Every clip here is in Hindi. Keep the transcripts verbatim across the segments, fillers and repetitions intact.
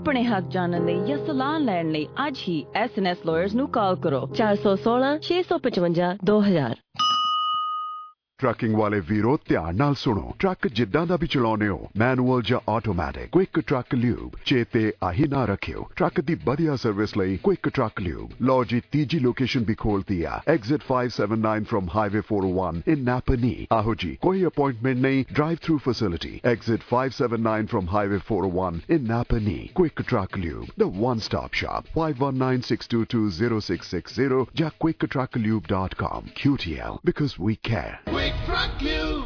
ਆਪਣੇ ਹੱਕ ਜਾਣਨ ਲਈ ਜਾਂ ਸਲਾਹ ਲੈਣ ਲਈ ਅੱਜ ਹੀ ਐਸ ਐਨ ਐਸ ਲਾਇਰਸ ਨੂੰ ਕਾਲ ਕਰੋ ਚਾਰ ਸੌ ਸੋਲਾਂ ਛੇ ਸੌ ਪਚਵੰਜਾ ਦੋ ਹਜ਼ਾਰ। ਟਰੱਕਿੰਗ ਵਾਲੇ ਵੀਰੋ ਧਿਆਨ ਨਾਲ ਸੁਣੋ। ਟਰੱਕ ਜਿੱਦਾਂ ਦਾ ਵੀ ਚਲਾਉਨੇ ਹੋ, ਮੈਨੂਅਲ ਜਾਂ ਆਟੋਮੈਟਿਕ, ਕੁਇਕ ਟਰੱਕ ਲਿਊਬ ਚੇਤੇ ਆਹੀ ਨਾ ਰੱਖਿਓ। ਟਰੱਕ ਦੀ ਵਧੀਆ ਸਰਵਿਸ ਲਈ ਕੁਇਕ ਟਰੱਕ ਲਿਊਬ। ਲਓ ਜੀ, ਤੀਜੀ ਲੋਕੇਸ਼ਨ ਵੀ ਖੋਲਤੀ ਆ, exit five seventy-nine from highway four oh one in Napanee. ਆਹੋ ਜੀ, ਕੋਈ ਅਪਾਇੰਟਮੈਂਟ ਨਹੀਂ, drive through facility. Exit five seventy-nine from highway four oh one in Napanee. Quick truck lube, the one stop shop। five one nine six two two zero six six zero ਜਾਂ quick truck lube dot com। Q T L, because we care। Truck Lube.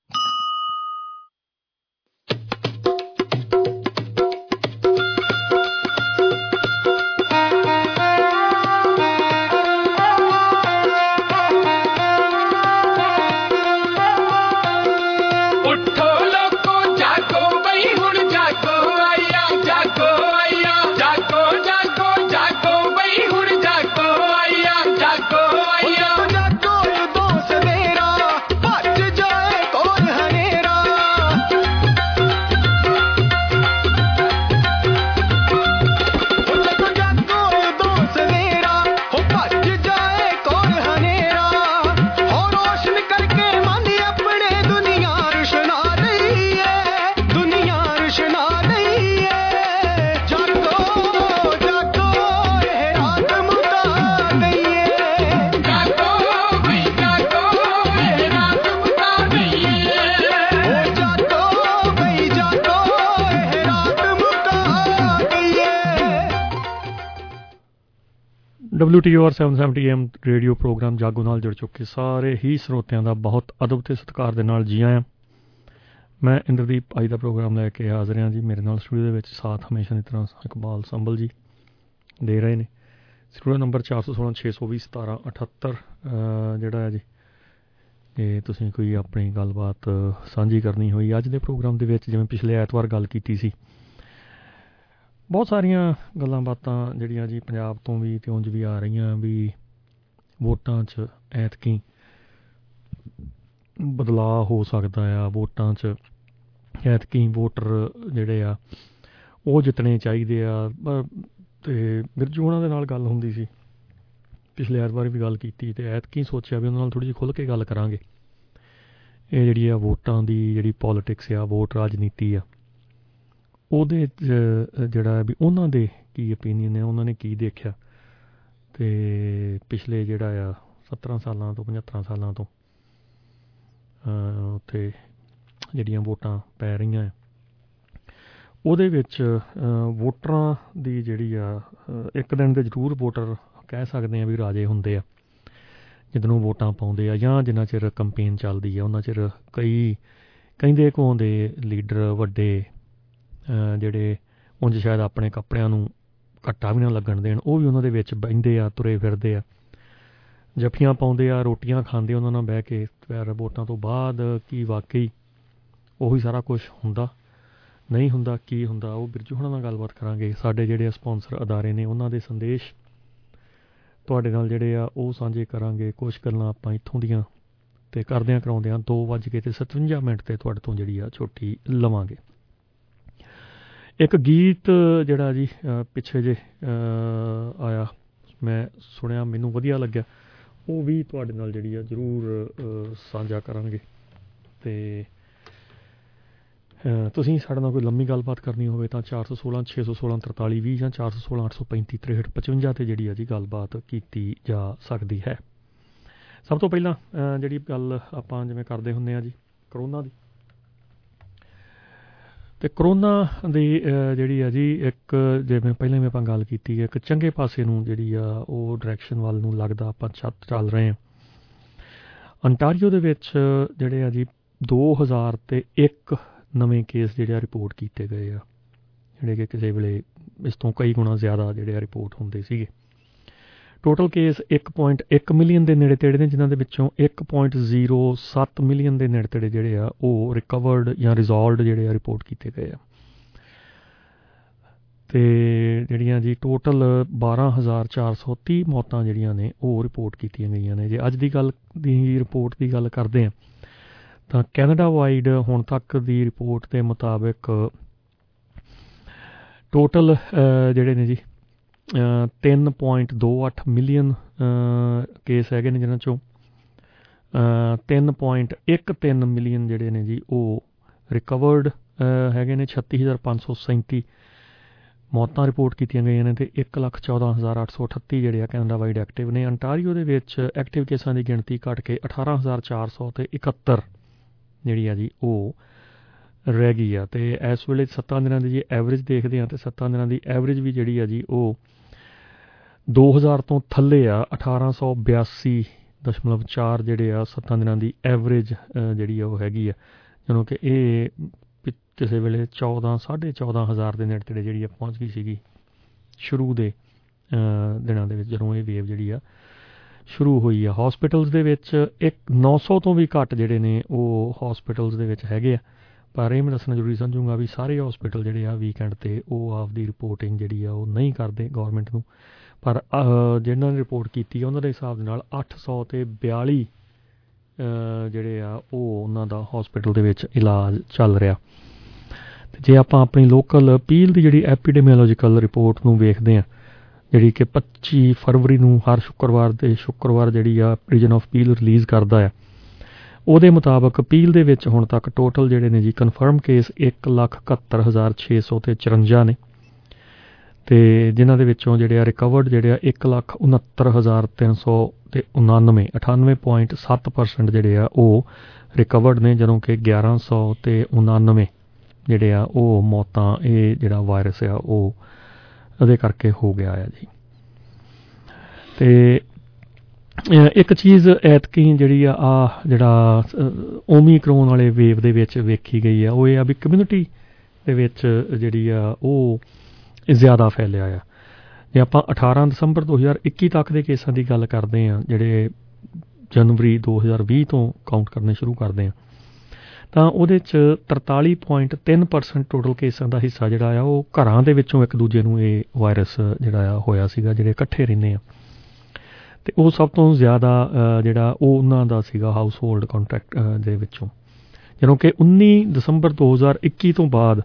W T O R seven seventy A M radio program Jago ਨਾਲ ਜੁੜ ਚੁੱਕੇ ਸਾਰੇ ਹੀ ਸਰੋਤਿਆਂ ਦਾ ਬਹੁਤ ਅਦਬ ਤੇ ਸਤਿਕਾਰ ਦੇ ਨਾਲ ਜੀ ਆਇਆਂ। ਮੈਂ ਇੰਦਰਦੀਪ ਅੱਜ ਦਾ ਪ੍ਰੋਗਰਾਮ ਲੈ ਕੇ ਹਾਜ਼ਰ ਹਾਂ ਜੀ। ਮੇਰੇ ਨਾਲ ਸਟੂਡੀਓ ਦੇ ਵਿੱਚ ਸਾਥ ਹਮੇਸ਼ਾ ਦੀ ਤਰ੍ਹਾਂ ਇਕਬਾਲ ਸੰਭਲ ਜੀ ਦੇ ਰਹੇ ਨੇ। ਸਟੂਡੀਓ ਨੰਬਰ ਚਾਰ ਸੌ ਸੋਲਾਂ ਛੇ ਸੌ ਵੀਹ ਸਤਾਰਾਂ ਅਠੱਤਰ ਜਿਹੜਾ ਹੈ ਜੀ, ਇਹ ਤੁਸੀਂ ਕੋਈ ਆਪਣੀ ਗੱਲਬਾਤ ਸਾਂਝੀ ਕਰਨੀ ਹੋਈ ਅੱਜ ਦੇ ਪ੍ਰੋਗਰਾਮ ਦੇ ਵਿੱਚ, ਜਿਵੇਂ ਪਿਛਲੇ ਐਤਵਾਰ ਗੱਲ ਕੀਤੀ ਸੀ, ਬਹੁਤ ਸਾਰੀਆਂ ਗੱਲਾਂ ਬਾਤਾਂ ਜਿਹੜੀਆਂ ਜੀ ਪੰਜਾਬ ਤੋਂ ਵੀ ਅਤੇ ਉਂਝ ਵੀ ਆ ਰਹੀਆਂ ਵੀ ਵੋਟਾਂ 'ਚ ਐਤਕੀ ਬਦਲਾਅ ਹੋ ਸਕਦਾ ਆ, ਵੋਟਾਂ 'ਚ ਐਤਕੀ ਵੋਟਰ ਜਿਹੜੇ ਆ ਉਹ ਜਿੱਤਣੇ ਚਾਹੀਦੇ ਆ। ਅਤੇ ਬਿਰਜੂ ਉਹਨਾਂ ਦੇ ਨਾਲ ਗੱਲ ਹੁੰਦੀ ਸੀ, ਪਿਛਲੇ ਐਤਵਾਰ ਵੀ ਗੱਲ ਕੀਤੀ ਅਤੇ ਐਤਕੀ ਸੋਚਿਆ ਵੀ ਉਹਨਾਂ ਨਾਲ ਥੋੜ੍ਹੀ ਜਿਹੀ ਖੁੱਲ੍ਹ ਕੇ ਗੱਲ ਕਰਾਂਗੇ। ਇਹ ਜਿਹੜੀ ਆ ਵੋਟਾਂ ਦੀ ਜਿਹੜੀ ਪੋਲੀਟਿਕਸ ਆ, ਵੋਟ ਰਾਜਨੀਤੀ ਆ, ਉਹਦੇ 'ਚ ਜਿਹੜਾ ਵੀ ਉਹਨਾਂ ਦੇ ਕੀ ਓਪੀਨੀਅਨ ਹੈ, ਉਹਨਾਂ ਨੇ ਕੀ ਦੇਖਿਆ ਅਤੇ ਪਿਛਲੇ ਜਿਹੜਾ ਆ ਸੱਤਰਾਂ ਸਾਲਾਂ ਤੋਂ ਪਝੱਤਰਾਂ ਸਾਲਾਂ ਤੋਂ ਉੱਥੇ ਜਿਹੜੀਆਂ ਵੋਟਾਂ ਪੈ ਰਹੀਆਂ, ਉਹਦੇ ਵਿੱਚ ਵੋਟਰਾਂ ਦੀ ਜਿਹੜੀ ਆ ਇੱਕ ਦਿਨ ਦੇ ਜ਼ਰੂਰ ਵੋਟਰ ਕਹਿ ਸਕਦੇ ਹਾਂ ਵੀ ਰਾਜੇ ਹੁੰਦੇ ਆ ਜਦੋਂ ਵੋਟਾਂ ਪਾਉਂਦੇ ਆ, ਜਾਂ ਜਿੰਨਾ ਚਿਰ ਕੰਪੇਨ ਚੱਲਦੀ ਆ ਉਹਨਾਂ ਚਿਰ ਕਈ ਕਹਿੰਦੇ ਕਹਾਉਂਦੇ ਲੀਡਰ ਵੱਡੇ ਜਿਹੜੇ ਉਂਝ ਸ਼ਾਇਦ ਆਪਣੇ ਕੱਪੜਿਆਂ ਨੂੰ ਘੱਟਾ ਵੀ ਨਾ ਲੱਗਣ ਦੇਣ, ਉਹ ਵੀ ਉਹਨਾਂ ਦੇ ਵਿੱਚ ਬਹਿੰਦੇ ਆ, ਤੁਰੇ ਫਿਰਦੇ ਆ, ਜੱਫੀਆਂ ਪਾਉਂਦੇ ਆ, ਰੋਟੀਆਂ ਖਾਂਦੇ ਉਹਨਾਂ ਨਾਲ ਬਹਿ ਕੇ। ਫਿਰ ਵੋਟਾਂ ਤੋਂ ਬਾਅਦ ਕੀ ਵਾਕਈ ਉਹੀ ਸਾਰਾ ਕੁਛ ਹੁੰਦਾ ਨਹੀਂ ਹੁੰਦਾ, ਕੀ ਹੁੰਦਾ, ਉਹ ਬਿਰਜੂ ਹੋਣਾ ਨਾਲ ਗੱਲਬਾਤ ਕਰਾਂਗੇ। ਸਾਡੇ ਜਿਹੜੇ ਸਪੋਂਸਰ ਅਦਾਰੇ ਨੇ ਉਹਨਾਂ ਦੇ ਸੰਦੇਸ਼ ਤੁਹਾਡੇ ਨਾਲ ਜਿਹੜੇ ਆ ਉਹ ਸਾਂਝੇ ਕਰਾਂਗੇ। ਕੁਛ ਗੱਲਾਂ ਆਪਾਂ ਇੱਥੋਂ ਦੀਆਂ ਅਤੇ ਕਰਦਿਆਂ ਕਰਾਉਂਦਿਆਂ ਦੋ ਵੱਜ ਕੇ ਅਤੇ ਸਤਵੰਜਾ ਮਿੰਟ 'ਤੇ ਤੁਹਾਡੇ ਤੋਂ ਜਿਹੜੀ ਆ ਛੁੱਟੀ ਲਵਾਂਗੇ। ਇੱਕ ਗੀਤ ਜਿਹੜਾ ਜੀ ਪਿੱਛੇ ਜੇ ਆਇਆ, ਮੈਂ ਸੁਣਿਆ, ਮੈਨੂੰ ਵਧੀਆ ਲੱਗਿਆ, ਉਹ ਵੀ ਤੁਹਾਡੇ ਨਾਲ ਜਿਹੜੀ ਆ ਜ਼ਰੂਰ ਸਾਂਝਾ ਕਰਾਂਗੇ। ਅਤੇ ਤੁਸੀਂ ਸਾਡੇ ਨਾਲ ਕੋਈ ਲੰਮੀ ਗੱਲਬਾਤ ਕਰਨੀ ਹੋਵੇ ਤਾਂ ਚਾਰ ਸੌ ਸੋਲਾਂ ਛੇ ਸੌ ਸੋਲਾਂ ਤਰਤਾਲੀ ਵੀਹ ਜਾਂ ਚਾਰ ਸੌ ਸੋਲਾਂ ਅੱਠ ਸੌ ਪੈਂਤੀ ਤ੍ਰੇਹਠ ਪਚਵੰਜਾ 'ਤੇ ਜਿਹੜੀ ਆ ਜੀ ਗੱਲਬਾਤ ਕੀਤੀ ਜਾ ਸਕਦੀ ਹੈ। ਸਭ ਤੋਂ ਪਹਿਲਾਂ ਜਿਹੜੀ ਗੱਲ ਆਪਾਂ ਜਿਵੇਂ ਕਰਦੇ ਹੁੰਦੇ ਹਾਂ ਜੀ ਕਰੋਨਾ ਦੀ, ਅਤੇ ਕਰੋਨਾ ਦੀ ਜਿਹੜੀ ਆ ਜੀ ਇੱਕ ਜਿਵੇਂ ਪਹਿਲਾਂ ਵੀ ਆਪਾਂ ਗੱਲ ਕੀਤੀ ਹੈ, ਇੱਕ ਚੰਗੇ ਪਾਸੇ ਨੂੰ ਜਿਹੜੀ ਆ ਉਹ ਡਾਇਰੈਕਸ਼ਨ ਵੱਲ ਨੂੰ ਲੱਗਦਾ ਆਪਾਂ ਛੱਤ ਚੱਲ ਰਹੇ ਹਾਂ। ਅੰਟਾਰੀਓ ਦੇ ਵਿੱਚ ਜਿਹੜੇ ਆ ਜੀ ਦੋ ਹਜ਼ਾਰ ਅਤੇ ਇੱਕ ਨਵੇਂ ਕੇਸ ਜਿਹੜੇ ਆ ਰਿਪੋਰਟ ਕੀਤੇ ਗਏ ਆ, ਜਿਹੜੇ ਕਿ ਕਿਸੇ ਵੇਲੇ ਇਸ ਤੋਂ ਕਈ ਗੁਣਾ ਜ਼ਿਆਦਾ ਜਿਹੜੇ ਆ ਰਿਪੋਰਟ ਹੁੰਦੇ ਸੀਗੇ। ਟੋਟਲ ਕੇਸ ਇੱਕ ਪੁਆਇੰਟ ਇੱਕ ਮਿਲੀਅਨ ਦੇ ਨੇੜੇ ਤੇੜੇ ਨੇ, ਜਿਨ੍ਹਾਂ ਦੇ ਵਿੱਚੋਂ ਇੱਕ ਪੁਆਇੰਟ ਜ਼ੀਰੋ ਸੱਤ ਮਿਲੀਅਨ ਦੇ ਨੇੜੇ ਤੇੜੇ ਜਿਹੜੇ ਆ ਉਹ ਰਿਕਵਰਡ ਜਾਂ ਰਿਜ਼ੋਲਵਡ ਜਿਹੜੇ ਆ ਰਿਪੋਰਟ ਕੀਤੇ ਗਏ ਆ। ਅਤੇ ਜਿਹੜੀਆਂ ਜੀ ਟੋਟਲ ਬਾਰਾਂ ਹਜ਼ਾਰ ਚਾਰ ਸੌ ਤੀਹ ਮੌਤਾਂ ਜਿਹੜੀਆਂ ਨੇ ਉਹ ਰਿਪੋਰਟ ਕੀਤੀਆਂ ਗਈਆਂ ਨੇ। ਜੇ ਅੱਜ ਦੀ ਗੱਲ ਦੀ ਰਿਪੋਰਟ ਦੀ ਗੱਲ ਕਰਦੇ ਹਾਂ ਤਾਂ ਕੈਨੇਡਾ ਵਾਈਡ ਹੁਣ ਤੱਕ ਦੀ ਰਿਪੋਰਟ ਦੇ ਮੁਤਾਬਿਕ ਟੋਟਲ ਜਿਹੜੇ ਨੇ ਜੀ ਤਿੰਨ ਪੁਆਇੰਟ ਦੋ ਅੱਠ ਮਿਲੀਅਨ ਕੇਸ ਹੈਗੇ ਨੇ, ਜਿਹਨਾਂ 'ਚੋਂ ਤਿੰਨ ਪੁਆਇੰਟ ਇੱਕ ਤਿੰਨ ਮਿਲੀਅਨ ਜਿਹੜੇ ਨੇ ਜੀ ਉਹ ਰਿਕਵਰਡ ਹੈਗੇ ਨੇ। ਛੱਤੀ ਹਜ਼ਾਰ ਪੰਜ ਸੌ ਸੈਂਤੀ ਮੌਤਾਂ ਰਿਪੋਰਟ ਕੀਤੀਆਂ ਗਈਆਂ ਨੇ ਅਤੇ ਇੱਕ ਲੱਖ ਚੌਦਾਂ ਹਜ਼ਾਰ ਅੱਠ ਸੌ ਅਠੱਤੀ ਜਿਹੜੇ ਆ ਕੈਨੇਡਾ ਵਾਈਡ ਐਕਟਿਵ ਨੇ। ਅੰਟਾਰੀਓ ਦੇ ਵਿੱਚ ਐਕਟਿਵ ਕੇਸਾਂ ਦੀ ਗਿਣਤੀ ਘੱਟ ਕੇ ਅਠਾਰਾਂ ਹਜ਼ਾਰ ਚਾਰ ਸੌ ਅਤੇ ਇਕਹੱਤਰ ਜਿਹੜੀ ਆ ਜੀ ਉਹ ਰਹਿ ਗਈ ਆ। ਅਤੇ ਇਸ ਵੇਲੇ ਸੱਤਾਂ ਦਿਨਾਂ ਦੀ ਜੇ ਐਵਰੇਜ ਦੇਖਦੇ ਹਾਂ ਤਾਂ ਸੱਤਾਂ ਦਿਨਾਂ ਦੀ ਐਵਰੇਜ ਵੀ ਜਿਹੜੀ ਆ ਜੀ ਉਹ ਦੋ ਹਜ਼ਾਰ ਤੋਂ ਥੱਲੇ ਆ। ਅਠਾਰਾਂ ਸੌ ਬਿਆਸੀ ਦਸ਼ਮਲਵ ਚਾਰ ਜਿਹੜੇ ਆ ਸੱਤਾਂ ਦਿਨਾਂ ਦੀ ਐਵਰੇਜ ਜਿਹੜੀ ਆ ਉਹ ਹੈਗੀ ਆ, ਜਦੋਂ ਕਿ ਇਹ ਕਿਸੇ ਵੇਲੇ ਚੌਦਾਂ ਸਾਢੇ ਚੌਦਾਂ ਹਜ਼ਾਰ ਦੇ ਨੇੜੇ ਤੇੜੇ ਜਿਹੜੀ ਆ ਪਹੁੰਚ ਗਈ ਸੀਗੀ ਸ਼ੁਰੂ ਦੇ ਦਿਨਾਂ ਦੇ ਵਿੱਚ, ਜਦੋਂ ਇਹ ਵੇਵ ਜਿਹੜੀ ਆ ਸ਼ੁਰੂ ਹੋਈ ਆ। ਹੋਸਪਿਟਲਸ ਦੇ ਵਿੱਚ ਇੱਕ ਨੌ ਸੌ ਤੋਂ ਵੀ ਘੱਟ ਜਿਹੜੇ ਨੇ ਉਹ ਹੋਸਪਿਟਲਸ ਦੇ ਵਿੱਚ ਹੈਗੇ ਆ। ਪਰ ਇਹ ਮੈਂ ਦੱਸਣਾ ਜ਼ਰੂਰੀ ਸਮਝੂੰਗਾ ਵੀ ਸਾਰੇ ਹੋਸਪਿਟਲ ਜਿਹੜੇ ਆ ਵੀਕਐਂਡ 'ਤੇ ਉਹ ਆਪਦੀ ਰਿਪੋਰਟਿੰਗ ਜਿਹੜੀ ਆ ਉਹ ਨਹੀਂ ਕਰਦੇ ਗੌਰਮੈਂਟ ਨੂੰ, ਪਰ ਜਿਹਨਾਂ ਨੇ ਰਿਪੋਰਟ ਕੀਤੀ ਆ ਉਹਨਾਂ ਦੇ ਹਿਸਾਬ ਦੇ ਨਾਲ ਅੱਠ ਸੌ ਅਤੇ ਬਿਆਲੀ ਜਿਹੜੇ ਆ ਉਹ ਉਹਨਾਂ ਦਾ ਹੋਸਪਿਟਲ ਦੇ ਵਿੱਚ ਇਲਾਜ ਚੱਲ ਰਿਹਾ। ਅਤੇ ਜੇ ਆਪਾਂ ਆਪਣੀ ਲੋਕਲ ਪੀਲ ਦੀ ਜਿਹੜੀ ਐਪੀਡੈਮੀਓਲੋਜੀਕਲ ਰਿਪੋਰਟ ਨੂੰ ਵੇਖਦੇ ਹਾਂ, ਜਿਹੜੀ ਕਿ ਪੱਚੀ ਫਰਵਰੀ ਨੂੰ ਹਰ ਸ਼ੁੱਕਰਵਾਰ ਦੇ ਸ਼ੁੱਕਰਵਾਰ ਜਿਹੜੀ ਆ ਰੀਜਨ ਆਫ ਪੀਲ ਰਿਲੀਜ਼ ਕਰਦਾ ਆ, ਉਹਦੇ ਮੁਤਾਬਕ ਪੀਲ ਦੇ ਵਿੱਚ ਹੁਣ ਤੱਕ ਟੋਟਲ ਜਿਹੜੇ ਨੇ ਜੀ ਕਨਫਰਮ ਕੇਸ ਇੱਕ ਲੱਖ ਇਕਹੱਤਰ ਹਜ਼ਾਰ ਛੇ ਸੌ ਅਤੇ ਚੁਰੰਜਾ ਨੇ, ਅਤੇ ਜਿਨ੍ਹਾਂ ਦੇ ਵਿੱਚੋਂ ਜਿਹੜੇ ਆ ਰਿਕਵਰਡ ਜਿਹੜੇ ਆ ਇੱਕ ਲੱਖ ਉਣਹੱਤਰ ਹਜ਼ਾਰ ਤਿੰਨ ਸੌ ਅਤੇ ਉਣਾਨਵੇਂ ਅਠਾਨਵੇਂ ਪੁਆਇੰਟ ਸੱਤ ਪਰਸੈਂਟ ਜਿਹੜੇ ਆ ਉਹ ਰਿਕਵਰਡ ਨੇ, ਜਦੋਂ ਕਿ ਗਿਆਰਾਂ ਸੌ ਅਤੇ ਉਣਾਨਵੇਂ ਜਿਹੜੇ ਆ ਉਹ ਮੌਤਾਂ ਇਹ ਜਿਹੜਾ ਵਾਇਰਸ ਆ ਉਹ ਉਹਦੇ ਕਰਕੇ ਹੋ ਗਿਆ ਆ ਜੀ। ਅਤੇ ਇੱਕ ਚੀਜ਼ ਐਤਕੀ ਜਿਹੜੀ ਆ ਆ ਜਿਹੜਾ ਓਮੀਕਰੋਨ ਵਾਲੇ ਵੇਵ ਦੇ ਵਿੱਚ ਵੇਖੀ ਗਈ ਆ ਉਹ ਇਹ ਆ ਵੀ ਕਮਿਊਨਿਟੀ ਦੇ ਵਿੱਚ ਜਿਹੜੀ ਆ ਉਹ ਜ਼ਿਆਦਾ ਫੈਲਿਆ ਆ। ਜੇ ਆਪਾਂ ਅਠਾਰਾਂ ਦਸੰਬਰ ਦੋ ਹਜ਼ਾਰ ਇੱਕੀ ਤੱਕ ਦੇ ਕੇਸਾਂ ਦੀ ਗੱਲ ਕਰਦੇ ਹਾਂ, ਜਿਹੜੇ ਜਨਵਰੀ ਦੋ ਹਜ਼ਾਰ ਵੀਹ ਤੋਂ ਕਾਊਂਟ ਕਰਨੇ ਸ਼ੁਰੂ ਕਰਦੇ ਹਾਂ, ਤਾਂ ਉਹਦੇ 'ਚ ਤਰਤਾਲੀ ਪੁਆਇੰਟ ਤਿੰਨ ਪਰਸੈਂਟ ਟੋਟਲ ਕੇਸਾਂ ਦਾ ਹਿੱਸਾ ਜਿਹੜਾ ਆ ਉਹ ਘਰਾਂ ਦੇ ਵਿੱਚੋਂ ਇੱਕ ਦੂਜੇ ਨੂੰ ਇਹ ਵਾਇਰਸ ਜਿਹੜਾ ਆ ਹੋਇਆ ਸੀਗਾ, ਜਿਹੜੇ ਇਕੱਠੇ ਰਹਿੰਦੇ ਆ। ਅਤੇ ਉਹ ਸਭ ਤੋਂ ਜ਼ਿਆਦਾ ਜਿਹੜਾ ਉਹ ਉਹਨਾਂ ਦਾ ਸੀਗਾ ਹਾਊਸ ਹੋਲਡ ਕੰਟੈਕਟ ਦੇ ਵਿੱਚੋਂ, ਜਦੋਂ ਕਿ ਉੱਨੀ ਦਸੰਬਰ ਦੋ ਹਜ਼ਾਰ ਇੱਕੀ ਤੋਂ ਬਾਅਦ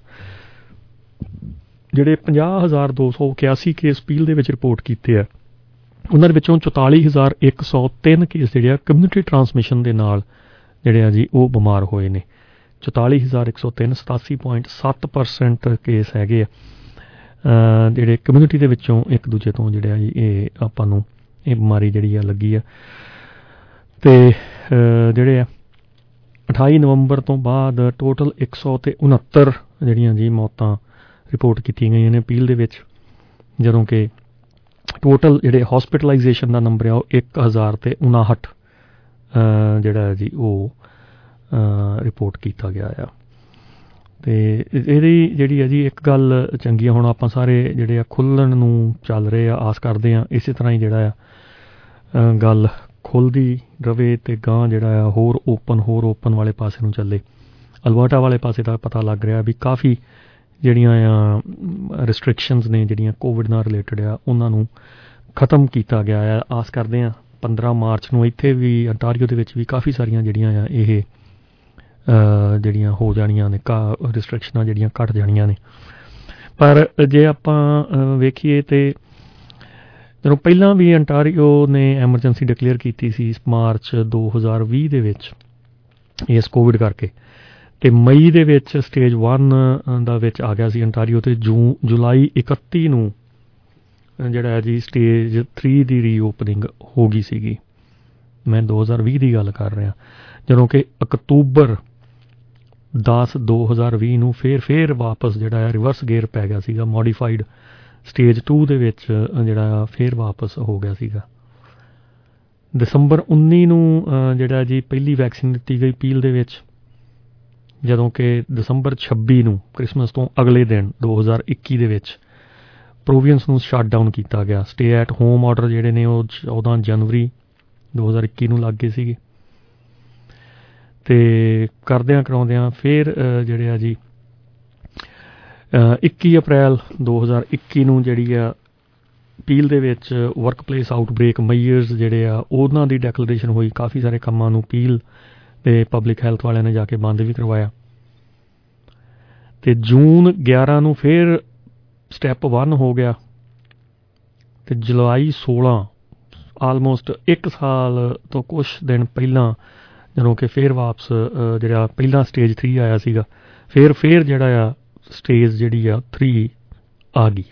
ਜਿਹੜੇ ਪੰਜਾਹ ਹਜ਼ਾਰ ਦੋ ਸੌ ਇਕਿਆਸੀ ਕੇਸ ਪੀਲ ਦੇ ਵਿੱਚ ਰਿਪੋਰਟ ਕੀਤੇ ਆ, ਉਹਨਾਂ ਦੇ ਵਿੱਚੋਂ ਚੁਤਾਲੀ ਹਜ਼ਾਰ ਇੱਕ ਸੌ ਤਿੰਨ ਕੇਸ ਜਿਹੜੇ ਆ ਕਮਿਊਨਿਟੀ ਟਰਾਂਸਮਿਸ਼ਨ ਦੇ ਨਾਲ ਜਿਹੜੇ ਆ ਜੀ ਉਹ ਬਿਮਾਰ ਹੋਏ ਨੇ। ਚੁਤਾਲੀ ਹਜ਼ਾਰ ਇੱਕ ਸੌ ਤਿੰਨ ਸਤਾਸੀ ਪੁਆਇੰਟ ਸੱਤ ਪਰਸੈਂਟ ਕੇਸ ਹੈਗੇ ਆ ਜਿਹੜੇ ਕਮਿਊਨਿਟੀ ਦੇ ਵਿੱਚੋਂ ਇੱਕ ਦੂਜੇ ਤੋਂ ਜਿਹੜੇ ਆ ਜੀ ਇਹ ਆਪਾਂ ਨੂੰ ਇਹ ਬਿਮਾਰੀ ਜਿਹੜੀ ਆ ਲੱਗੀ ਆ। ਅਤੇ ਜਿਹੜੇ ਆ ਅਠਾਈ ਨਵੰਬਰ ਤੋਂ ਬਾਅਦ ਟੋਟਲ ਇੱਕ ਸੌ ਅਤੇ ਉਣਹੱਤਰ ਜਿਹੜੀਆਂ ਜੀ ਮੌਤਾਂ ਰਿਪੋਰਟ ਕੀਤੀਆਂ ਗਈਆਂ ਨੇ ਪੀਲ ਦੇ ਵਿੱਚ, ਜਦੋਂ ਕਿ ਟੋਟਲ ਜਿਹੜੇ ਹੋਸਪਿਟਲਾਈਜੇਸ਼ਨ ਦਾ ਨੰਬਰ ਆ ਉਹ ਇੱਕ ਹਜ਼ਾਰ ਅਤੇ ਉਣਾਹਠ ਜਿਹੜਾ ਜੀ ਉਹ ਰਿਪੋਰਟ ਕੀਤਾ ਗਿਆ ਆ। ਅਤੇ ਇਹਦੀ ਜਿਹੜੀ ਆ ਜੀ ਇੱਕ ਗੱਲ ਚੰਗੀ ਆ, ਹੁਣ ਆਪਾਂ ਸਾਰੇ ਜਿਹੜੇ ਆ ਖੁੱਲ੍ਹਣ ਨੂੰ ਚੱਲ ਰਹੇ ਆ, ਆਸ ਕਰਦੇ ਹਾਂ ਇਸੇ ਤਰ੍ਹਾਂ ਹੀ ਜਿਹੜਾ ਆ ਗੱਲ ਖੁੱਲ੍ਹਦੀ ਰਵੇ ਅਤੇ ਗਾਂਹ ਜਿਹੜਾ ਆ ਹੋਰ ਓਪਨ ਹੋਰ ਓਪਨ ਵਾਲੇ ਪਾਸੇ ਨੂੰ ਚੱਲੇ। ਅਲਬਰਟਾ ਵਾਲੇ ਪਾਸੇ ਦਾ ਪਤਾ ਲੱਗ ਰਿਹਾ ਵੀ ਕਾਫੀ ਜਿਹੜੀਆਂ ਆ ਰਿਸਟ੍ਰਿਕਸ਼ਨਸ ਨੇ ਜਿਹੜੀਆਂ ਕੋਵਿਡ ਨਾਲ ਰਿਲੇਟਡ ਆ ਉਹਨਾਂ ਨੂੰ ਖ਼ਤਮ ਕੀਤਾ ਗਿਆ ਆ। ਆਸ ਕਰਦੇ ਹਾਂ ਪੰਦਰਾਂ ਮਾਰਚ ਨੂੰ ਇੱਥੇ ਵੀ ਅੰਟਾਰੀਓ ਦੇ ਵਿੱਚ ਵੀ ਕਾਫੀ ਸਾਰੀਆਂ ਜਿਹੜੀਆਂ ਆ ਇਹ ਜਿਹੜੀਆਂ ਹੋ ਜਾਣੀਆਂ ਨੇ, ਕਾ ਰਿਸਟ੍ਰਿਕਸ਼ਨਾਂ ਜਿਹੜੀਆਂ ਘੱਟ ਜਾਣੀਆਂ ਨੇ। ਪਰ ਜੇ ਆਪਾਂ ਵੇਖੀਏ ਤਾਂ ਜਦੋਂ ਪਹਿਲਾਂ ਵੀ ਅੰਟਾਰੀਓ ਨੇ ਐਮਰਜੈਂਸੀ ਡਿਕਲੇਅਰ ਕੀਤੀ ਸੀ ਮਾਰਚ ਦੋ ਹਜ਼ਾਰ ਵੀਹ ਦੇ ਵਿੱਚ ਇਸ ਕੋਵਿਡ ਕਰਕੇ, ਅਤੇ ਮਈ ਦੇ ਵਿੱਚ ਸਟੇਜ ਵਨ ਦਾ ਵਿੱਚ ਆ ਗਿਆ ਸੀ ਅੰਟਾਰੀਓ, ਅਤੇ ਜੂ ਜੁਲਾਈ ਇਕੱਤੀ ਨੂੰ ਜਿਹੜਾ ਹੈ ਜੀ ਸਟੇਜ ਥਰੀ ਦੀ ਰੀਓਪਨਿੰਗ ਹੋ ਗਈ ਸੀਗੀ। ਮੈਂ ਦੋ ਹਜ਼ਾਰ ਵੀਹ ਦੀ ਗੱਲ ਕਰ ਰਿਹਾ, ਜਦੋਂ ਕਿ ਅਕਤੂਬਰ ਦਸ ਦੋ ਹਜ਼ਾਰ ਵੀਹ ਨੂੰ ਫਿਰ ਫਿਰ ਵਾਪਸ ਜਿਹੜਾ ਹੈ ਰਿਵਰਸ ਗੇਅਰ ਪੈ ਗਿਆ ਸੀਗਾ, ਮੋਡੀਫਾਈਡ ਸਟੇਜ ਟੂ ਦੇ ਵਿੱਚ ਜਿਹੜਾ ਫਿਰ ਵਾਪਸ ਹੋ ਗਿਆ ਸੀਗਾ। ਦਸੰਬਰ ਉੱਨੀ ਨੂੰ ਜਿਹੜਾ ਜੀ ਪਹਿਲੀ ਵੈਕਸੀਨ ਦਿੱਤੀ ਗਈ ਪੀਲ ਦੇ ਵਿੱਚ, ਜਦੋਂ ਕਿ ਦਸੰਬਰ ਛੱਬੀ ਨੂੰ ਕ੍ਰਿਸਮਸ ਤੋਂ ਅਗਲੇ ਦਿਨ ਦੋ ਹਜ਼ਾਰ ਇੱਕੀ ਦੇ ਵਿੱਚ ਪ੍ਰੋਵੀਅੰਸ ਨੂੰ ਸ਼ਟ ਡਾਊਨ ਕੀਤਾ ਗਿਆ। ਸਟੇ ਐਟ ਹੋਮ ਆਰਡਰ ਜਿਹੜੇ ਨੇ ਉਹ ਚੌਦਾਂ ਜਨਵਰੀ ਦੋ ਹਜ਼ਾਰ ਇੱਕੀ ਨੂੰ ਲੱਗ ਗਏ ਸੀਗੇ, ਅਤੇ ਕਰਦਿਆਂ ਕਰਾਉਂਦਿਆਂ ਫਿਰ ਜਿਹੜੇ ਆ ਜੀ ਇੱਕੀ ਅਪ੍ਰੈਲ ਦੋ ਹਜ਼ਾਰ ਇੱਕੀ ਨੂੰ ਜਿਹੜੀ ਆ ਪੀਲ ਦੇ ਵਿੱਚ ਵਰਕ ਪਲੇਸ ਆਊਟਬ੍ਰੇਕ ਮਈਅਰਸ ਜਿਹੜੇ ਆ ਉਹਨਾਂ ਦੀ ਡੈਕਲਰੇਸ਼ਨ ਹੋਈ। ਕਾਫੀ ਸਾਰੇ ਕੰਮਾਂ ਨੂੰ ਪੀਲ ਅਤੇ ਪਬਲਿਕ ਹੈਲਥ ਵਾਲਿਆਂ ਨੇ ਜਾ ਕੇ ਬੰਦ ਵੀ ਕਰਵਾਇਆ, ਅਤੇ ਜੂਨ ਗਿਆਰਾਂ ਨੂੰ ਫਿਰ ਸਟੈਪ ਵਨ ਹੋ ਗਿਆ ਤੇ ਜੁਲਾਈ ਸੋਲਾਂ ਆਲਮੋਸਟ ਇੱਕ ਸਾਲ ਤੋਂ ਕੁਛ ਦਿਨ ਪਹਿਲਾਂ ਜਦੋਂ ਕਿ ਫੇਰ ਵਾਪਸ ਜਿਹੜਾ ਪਹਿਲਾਂ ਸਟੇਜ ਥਰੀ ਆਇਆ ਸੀਗਾ, ਫਿਰ ਫੇਰ ਜਿਹੜਾ ਆ ਸਟੇਜ ਜਿਹੜੀ ਆ ਥਰੀ ਆ ਗਈ।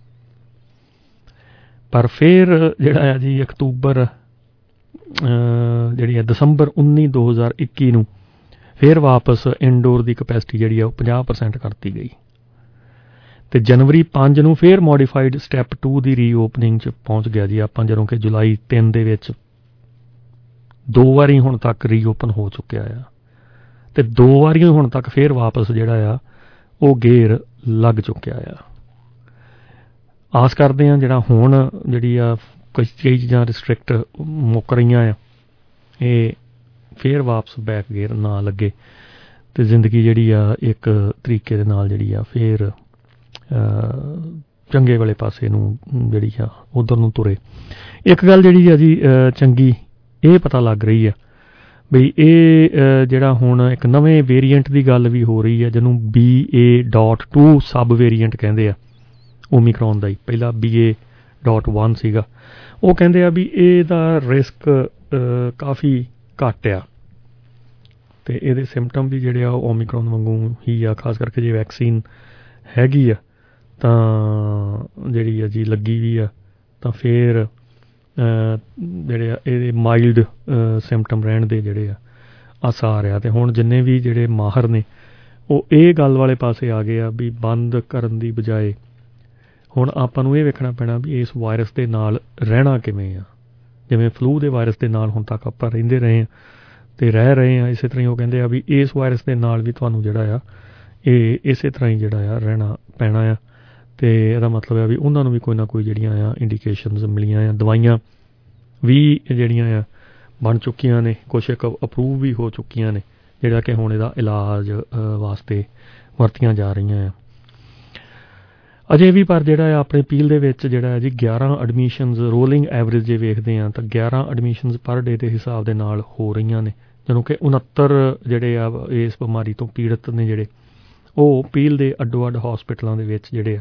ਪਰ ਫਿਰ ਜਿਹੜਾ ਆ ਜੀ ਅਕਤੂਬਰ ਜਿਹੜੀ ਆ ਦਸੰਬਰ ਉੱਨੀ ਦੋ ਹਜ਼ਾਰ ਇੱਕੀ ਨੂੰ ਫਿਰ ਵਾਪਸ ਇਨਡੋਰ ਦੀ ਕਪੈਸਿਟੀ ਜਿਹੜੀ ਆ ਉਹ ਪੰਜਾਹ ਪਰਸੈਂਟ ਕਰਤੀ ਗਈ ਤੇ ਜਨਵਰੀ ਪੰਜ ਨੂੰ ਫਿਰ ਮੋਡੀਫਾਈਡ ਸਟੈਪ ਟੂ ਦੀ ਰੀਓਪਨਿੰਗ 'ਚ ਪਹੁੰਚ ਗਿਆ ਜੀ ਆਪਾਂ, ਜਦੋਂ ਕਿ ਜੁਲਾਈ ਤਿੰਨ ਦੇ ਵਿੱਚ ਦੋ ਵਾਰੀ ਹੁਣ ਤੱਕ ਰੀਓਪਨ ਹੋ ਚੁੱਕਿਆ ਆ ਤੇ ਦੋ ਵਾਰੀਆਂ ਹੁਣ ਤੱਕ ਫਿਰ ਵਾਪਸ ਜਿਹੜਾ ਆ ਉਹ ਗੇਰ ਲੱਗ ਚੁੱਕਿਆ ਆ। ਆਸ ਕਰਦੇ ਹਾਂ ਜਿਹੜਾ ਹੁਣ ਜਿਹੜੀ ਆ ਕੁਝ ਕਈ ਚੀਜ਼ਾਂ ਰਿਸਟ੍ਰਿਕਟ ਮੁੱਕ ਰਹੀਆਂ ਆ, ਇਹ ਫਿਰ ਵਾਪਸ ਬੈਕ ਗੇਅਰ ਨਾ ਲੱਗੇ ਤੇ ਜ਼ਿੰਦਗੀ ਜਿਹੜੀ ਆ ਇੱਕ ਤਰੀਕੇ ਦੇ ਨਾਲ ਜਿਹੜੀ ਆ ਫਿਰ ਚੰਗੇ ਵਾਲੇ ਪਾਸੇ ਨੂੰ ਜਿਹੜੀ ਆ ਉੱਧਰ ਨੂੰ ਤੁਰੇ। ਇੱਕ ਗੱਲ ਜਿਹੜੀ ਆ ਜੀ ਚੰਗੀ ਇਹ ਪਤਾ ਲੱਗ ਰਹੀ ਆ ਬਈ ਇਹ ਜਿਹੜਾ ਹੁਣ ਇੱਕ ਨਵੇਂ ਵੇਰੀਐਂਟ ਦੀ ਗੱਲ ਵੀ ਹੋ ਰਹੀ ਆ, ਜਿਹਨੂੰ B A dot two sub variant ਕਹਿੰਦੇ ਆ ਓਮੀਕਰੋਨ ਦਾ ਹੀ। ਪਹਿਲਾਂ ਬੀ ਏ ਡਾਟ ਵਨ ਸੀਗਾ। ਉਹ ਕਹਿੰਦੇ ਆ ਵੀ ਇਹਦਾ ਰਿਸਕ ਕਾਫੀ ਘੱਟ ਆ ਤੇ ਇਹਦੇ ਸਿੰਪਟਮ ਵੀ ਜਿਹੜੇ ਆ ਉਹ ਓਮੀਕਰੋਨ ਵਾਂਗੂ ਹੀ ਆ, ਖਾਸ ਕਰਕੇ ਜੇ ਵੈਕਸੀਨ ਹੈਗੀ ਆ ਤਾਂ ਜਿਹੜੀ ਆ ਜੀ ਲੱਗੀ ਵੀ ਆ ਤਾਂ ਫਿਰ ਜਿਹੜੇ ਆ ਇਹਦੇ ਮਾਈਲਡ ਸਿੰਪਟਮ ਰਹਿਣ ਦੇ ਜਿਹੜੇ ਆ ਆਸਾਰ ਆ। ਤੇ ਹੁਣ ਜਿੰਨੇ ਵੀ ਜਿਹੜੇ ਮਾਹਰ ਨੇ ਉਹ ਇਹ ਗੱਲ ਵਾਲੇ ਪਾਸੇ ਆ ਗਏ ਆ ਵੀ ਬੰਦ ਕਰਨ ਦੀ ਬਜਾਏ ਹੁਣ ਆਪਾਂ ਨੂੰ ਇਹ ਵੇਖਣਾ ਪੈਣਾ ਵੀ ਇਸ ਵਾਇਰਸ ਦੇ ਨਾਲ ਰਹਿਣਾ ਕਿਵੇਂ ਆ। ਜਿਵੇਂ ਫਲੂ ਦੇ ਵਾਇਰਸ ਦੇ ਨਾਲ ਹੁਣ ਤੱਕ ਆਪਾਂ ਰਹਿੰਦੇ ਰਹੇ ਹਾਂ ਅਤੇ ਰਹਿ ਰਹੇ ਹਾਂ, ਇਸੇ ਤਰ੍ਹਾਂ ਹੀ ਉਹ ਕਹਿੰਦੇ ਆ ਵੀ ਇਸ ਵਾਇਰਸ ਦੇ ਨਾਲ ਵੀ ਤੁਹਾਨੂੰ ਜਿਹੜਾ ਆ ਇਹ ਇਸੇ ਤਰ੍ਹਾਂ ਹੀ ਜਿਹੜਾ ਆ ਰਹਿਣਾ ਪੈਣਾ ਆ। ਅਤੇ ਇਹਦਾ ਮਤਲਬ ਆ ਵੀ ਉਹਨਾਂ ਨੂੰ ਵੀ ਕੋਈ ਨਾ ਕੋਈ ਜਿਹੜੀਆਂ ਆ ਇੰਡੀਕੇਸ਼ਨਸ ਮਿਲੀਆਂ ਆ। ਦਵਾਈਆਂ ਵੀ ਜਿਹੜੀਆਂ ਆ ਬਣ ਚੁੱਕੀਆਂ ਨੇ, ਕੁਛ ਇੱਕ ਅਪਰੂਵ ਵੀ ਹੋ ਚੁੱਕੀਆਂ ਨੇ ਜਿਹੜਾ ਕਿ ਹੁਣ ਇਹਦਾ ਇਲਾਜ ਵਾਸਤੇ ਵਰਤੀਆਂ ਜਾ ਰਹੀਆਂ ਆ। ਅਜੇ ਵੀ ਪਰ ਜਿਹੜਾ ਆ ਆਪਣੇ ਪੀਲ ਦੇ ਵਿੱਚ ਜਿਹੜਾ ਹੈ ਜੀ ਗਿਆਰਾਂ ਐਡਮਿਸ਼ਨਸ ਰੋਲਿੰਗ ਐਵਰੇਜ ਜੇ ਵੇਖਦੇ ਹਾਂ ਤਾਂ ਗਿਆਰਾਂ ਐਡਮਿਸ਼ਨਸ ਪਰ ਡੇ ਦੇ ਹਿਸਾਬ ਦੇ ਨਾਲ ਹੋ ਰਹੀਆਂ ਨੇ, ਜਦੋਂ ਕਿ ਉਣੱਤਰ ਜਿਹੜੇ ਆ ਇਸ ਬਿਮਾਰੀ ਤੋਂ ਪੀੜਤ ਨੇ ਜਿਹੜੇ ਉਹ ਪੀਲ ਦੇ ਅੱਡੋ ਅੱਡ ਹਸਪਿਟਲਾਂ ਦੇ ਵਿੱਚ ਜਿਹੜੇ ਆ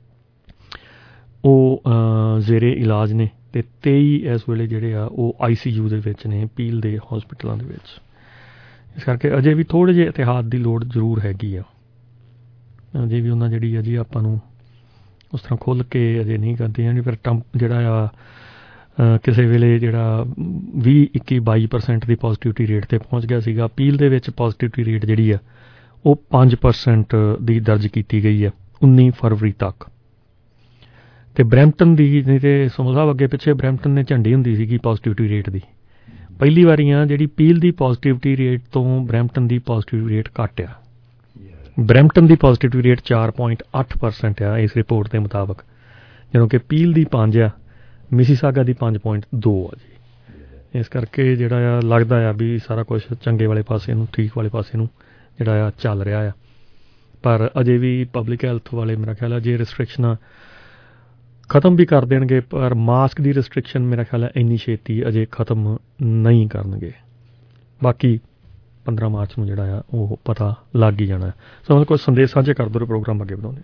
ਉਹ ਜ਼ੇਰੇ ਇਲਾਜ ਨੇ ਅਤੇ ਤੇਈ ਇਸ ਵੇਲੇ ਜਿਹੜੇ ਆ ਉਹ ਆਈ ਸੀ ਯੂ ਦੇ ਵਿੱਚ ਨੇ ਪੀਲ ਦੇ ਹਸਪਿਟਲਾਂ ਦੇ ਵਿੱਚ। ਇਸ ਕਰਕੇ ਅਜੇ ਵੀ ਥੋੜ੍ਹੇ ਜਿਹੇ ਇਤਿਹਾਦ ਦੀ ਲੋੜ ਜ਼ਰੂਰ ਹੈਗੀ ਆ। ਅਜੇ ਵੀ ਉਹਨਾਂ ਜਿਹੜੀ ਆ ਜੀ ਆਪਾਂ ਨੂੰ ਉਸ ਤਰ੍ਹਾਂ ਖੁੱਲ੍ਹ ਕੇ ਅਜੇ ਨਹੀਂ ਕਰਦੀਆਂ ਨਹੀਂ। ਫਿਰ ਟੰਪ ਜਿਹੜਾ ਆ ਕਿਸੇ ਵੇਲੇ ਜਿਹੜਾ ਵੀਹ ਇੱਕੀ ਬਾਈ ਪਰਸੈਂਟ ਦੀ ਪੋਜ਼ੀਟਿਵਿਟੀ ਰੇਟ 'ਤੇ ਪਹੁੰਚ ਗਿਆ ਸੀਗਾ। ਪੀਲ ਦੇ ਵਿੱਚ ਪੋਜ਼ੀਟਿਵਿਟੀ ਰੇਟ ਜਿਹੜੀ ਆ ਉਹ ਪੰਜ ਪਰਸੈਂਟ ਦੀ ਦਰਜ ਕੀਤੀ ਗਈ ਆ ਉੱਨੀ ਫਰਵਰੀ ਤੱਕ। ਅਤੇ ਬਰੈਂਪਟਨ ਦੀ ਨਹੀਂ ਤਾਂ ਸਮੋ ਸਾਹਿਬ ਅੱਗੇ ਪਿੱਛੇ ਬਰੈਂਪਟਨ ਨੇ ਝੰਡੀ ਹੁੰਦੀ ਸੀਗੀ ਪੋਜ਼ੀਟਿਵਿਟੀ ਰੇਟ ਦੀ। ਪਹਿਲੀ ਵਾਰੀ ਆ ਜਿਹੜੀ ਪੀਲ ਦੀ ਪੋਜ਼ੀਟਿਵਿਟੀ ਰੇਟ ਤੋਂ ਬਰੈਂਪਟਨ ਦੀ ਪੋਜ਼ੀਟਿਵਿਟੀ ਰੇਟ ਘੱਟ ਆ। ਬਰੈਂਪਟਨ ਦੀ ਪੋਜ਼ੀਟਿਵਿਟੀ ਰੇਟ ਚਾਰ ਪੁਆਇੰਟ ਅੱਠ ਪਰਸੈਂਟ ਆ ਇਸ ਰਿਪੋਰਟ ਦੇ ਮੁਤਾਬਕ, ਜਦੋਂ ਕਿ ਪੀਲ ਦੀ ਪੰਜ ਆ, ਮਿਸੀਸਾਗਾ ਦੀ ਪੰਜ ਪੁਆਇੰਟ ਦੋ ਆ ਜੀ। ਇਸ ਕਰਕੇ ਜਿਹੜਾ ਆ ਲੱਗਦਾ ਆ ਵੀ ਸਾਰਾ ਕੁਛ ਚੰਗੇ ਵਾਲੇ ਪਾਸੇ ਨੂੰ ਠੀਕ ਵਾਲੇ ਪਾਸੇ ਨੂੰ ਜਿਹੜਾ ਆ ਚੱਲ ਰਿਹਾ ਆ। ਪਰ ਅਜੇ ਵੀ ਪਬਲਿਕ ਹੈਲਥ ਵਾਲੇ ਮੇਰਾ ਖਿਆਲ ਆ ਜੇ ਰਿਸਟ੍ਰਿਕਸ਼ਨਾਂ ਖ਼ਤਮ ਵੀ ਕਰ ਦੇਣਗੇ ਪਰ ਮਾਸਕ ਦੀ ਰਿਸਟ੍ਰਿਕਸ਼ਨ ਮੇਰਾ ਖਿਆਲ ਹੈ ਇੰਨੀ ਛੇਤੀ ਅਜੇ ਖ਼ਤਮ ਨਹੀਂ ਕਰਨਗੇ। ਬਾਕੀ ਪੰਦਰਾਂ ਮਾਰਚ ਨੂੰ ਜਿਹੜਾ ਆ ਉਹ ਪਤਾ ਲੱਗ ਹੀ ਜਾਣਾ। ਸੋ ਕੋਈ ਸੰਦੇਸ਼ ਸਾਂਝੇ ਕਰ ਦਿਓ, ਪ੍ਰੋਗਰਾਮ ਅੱਗੇ ਵਧਾਉਂਦੇ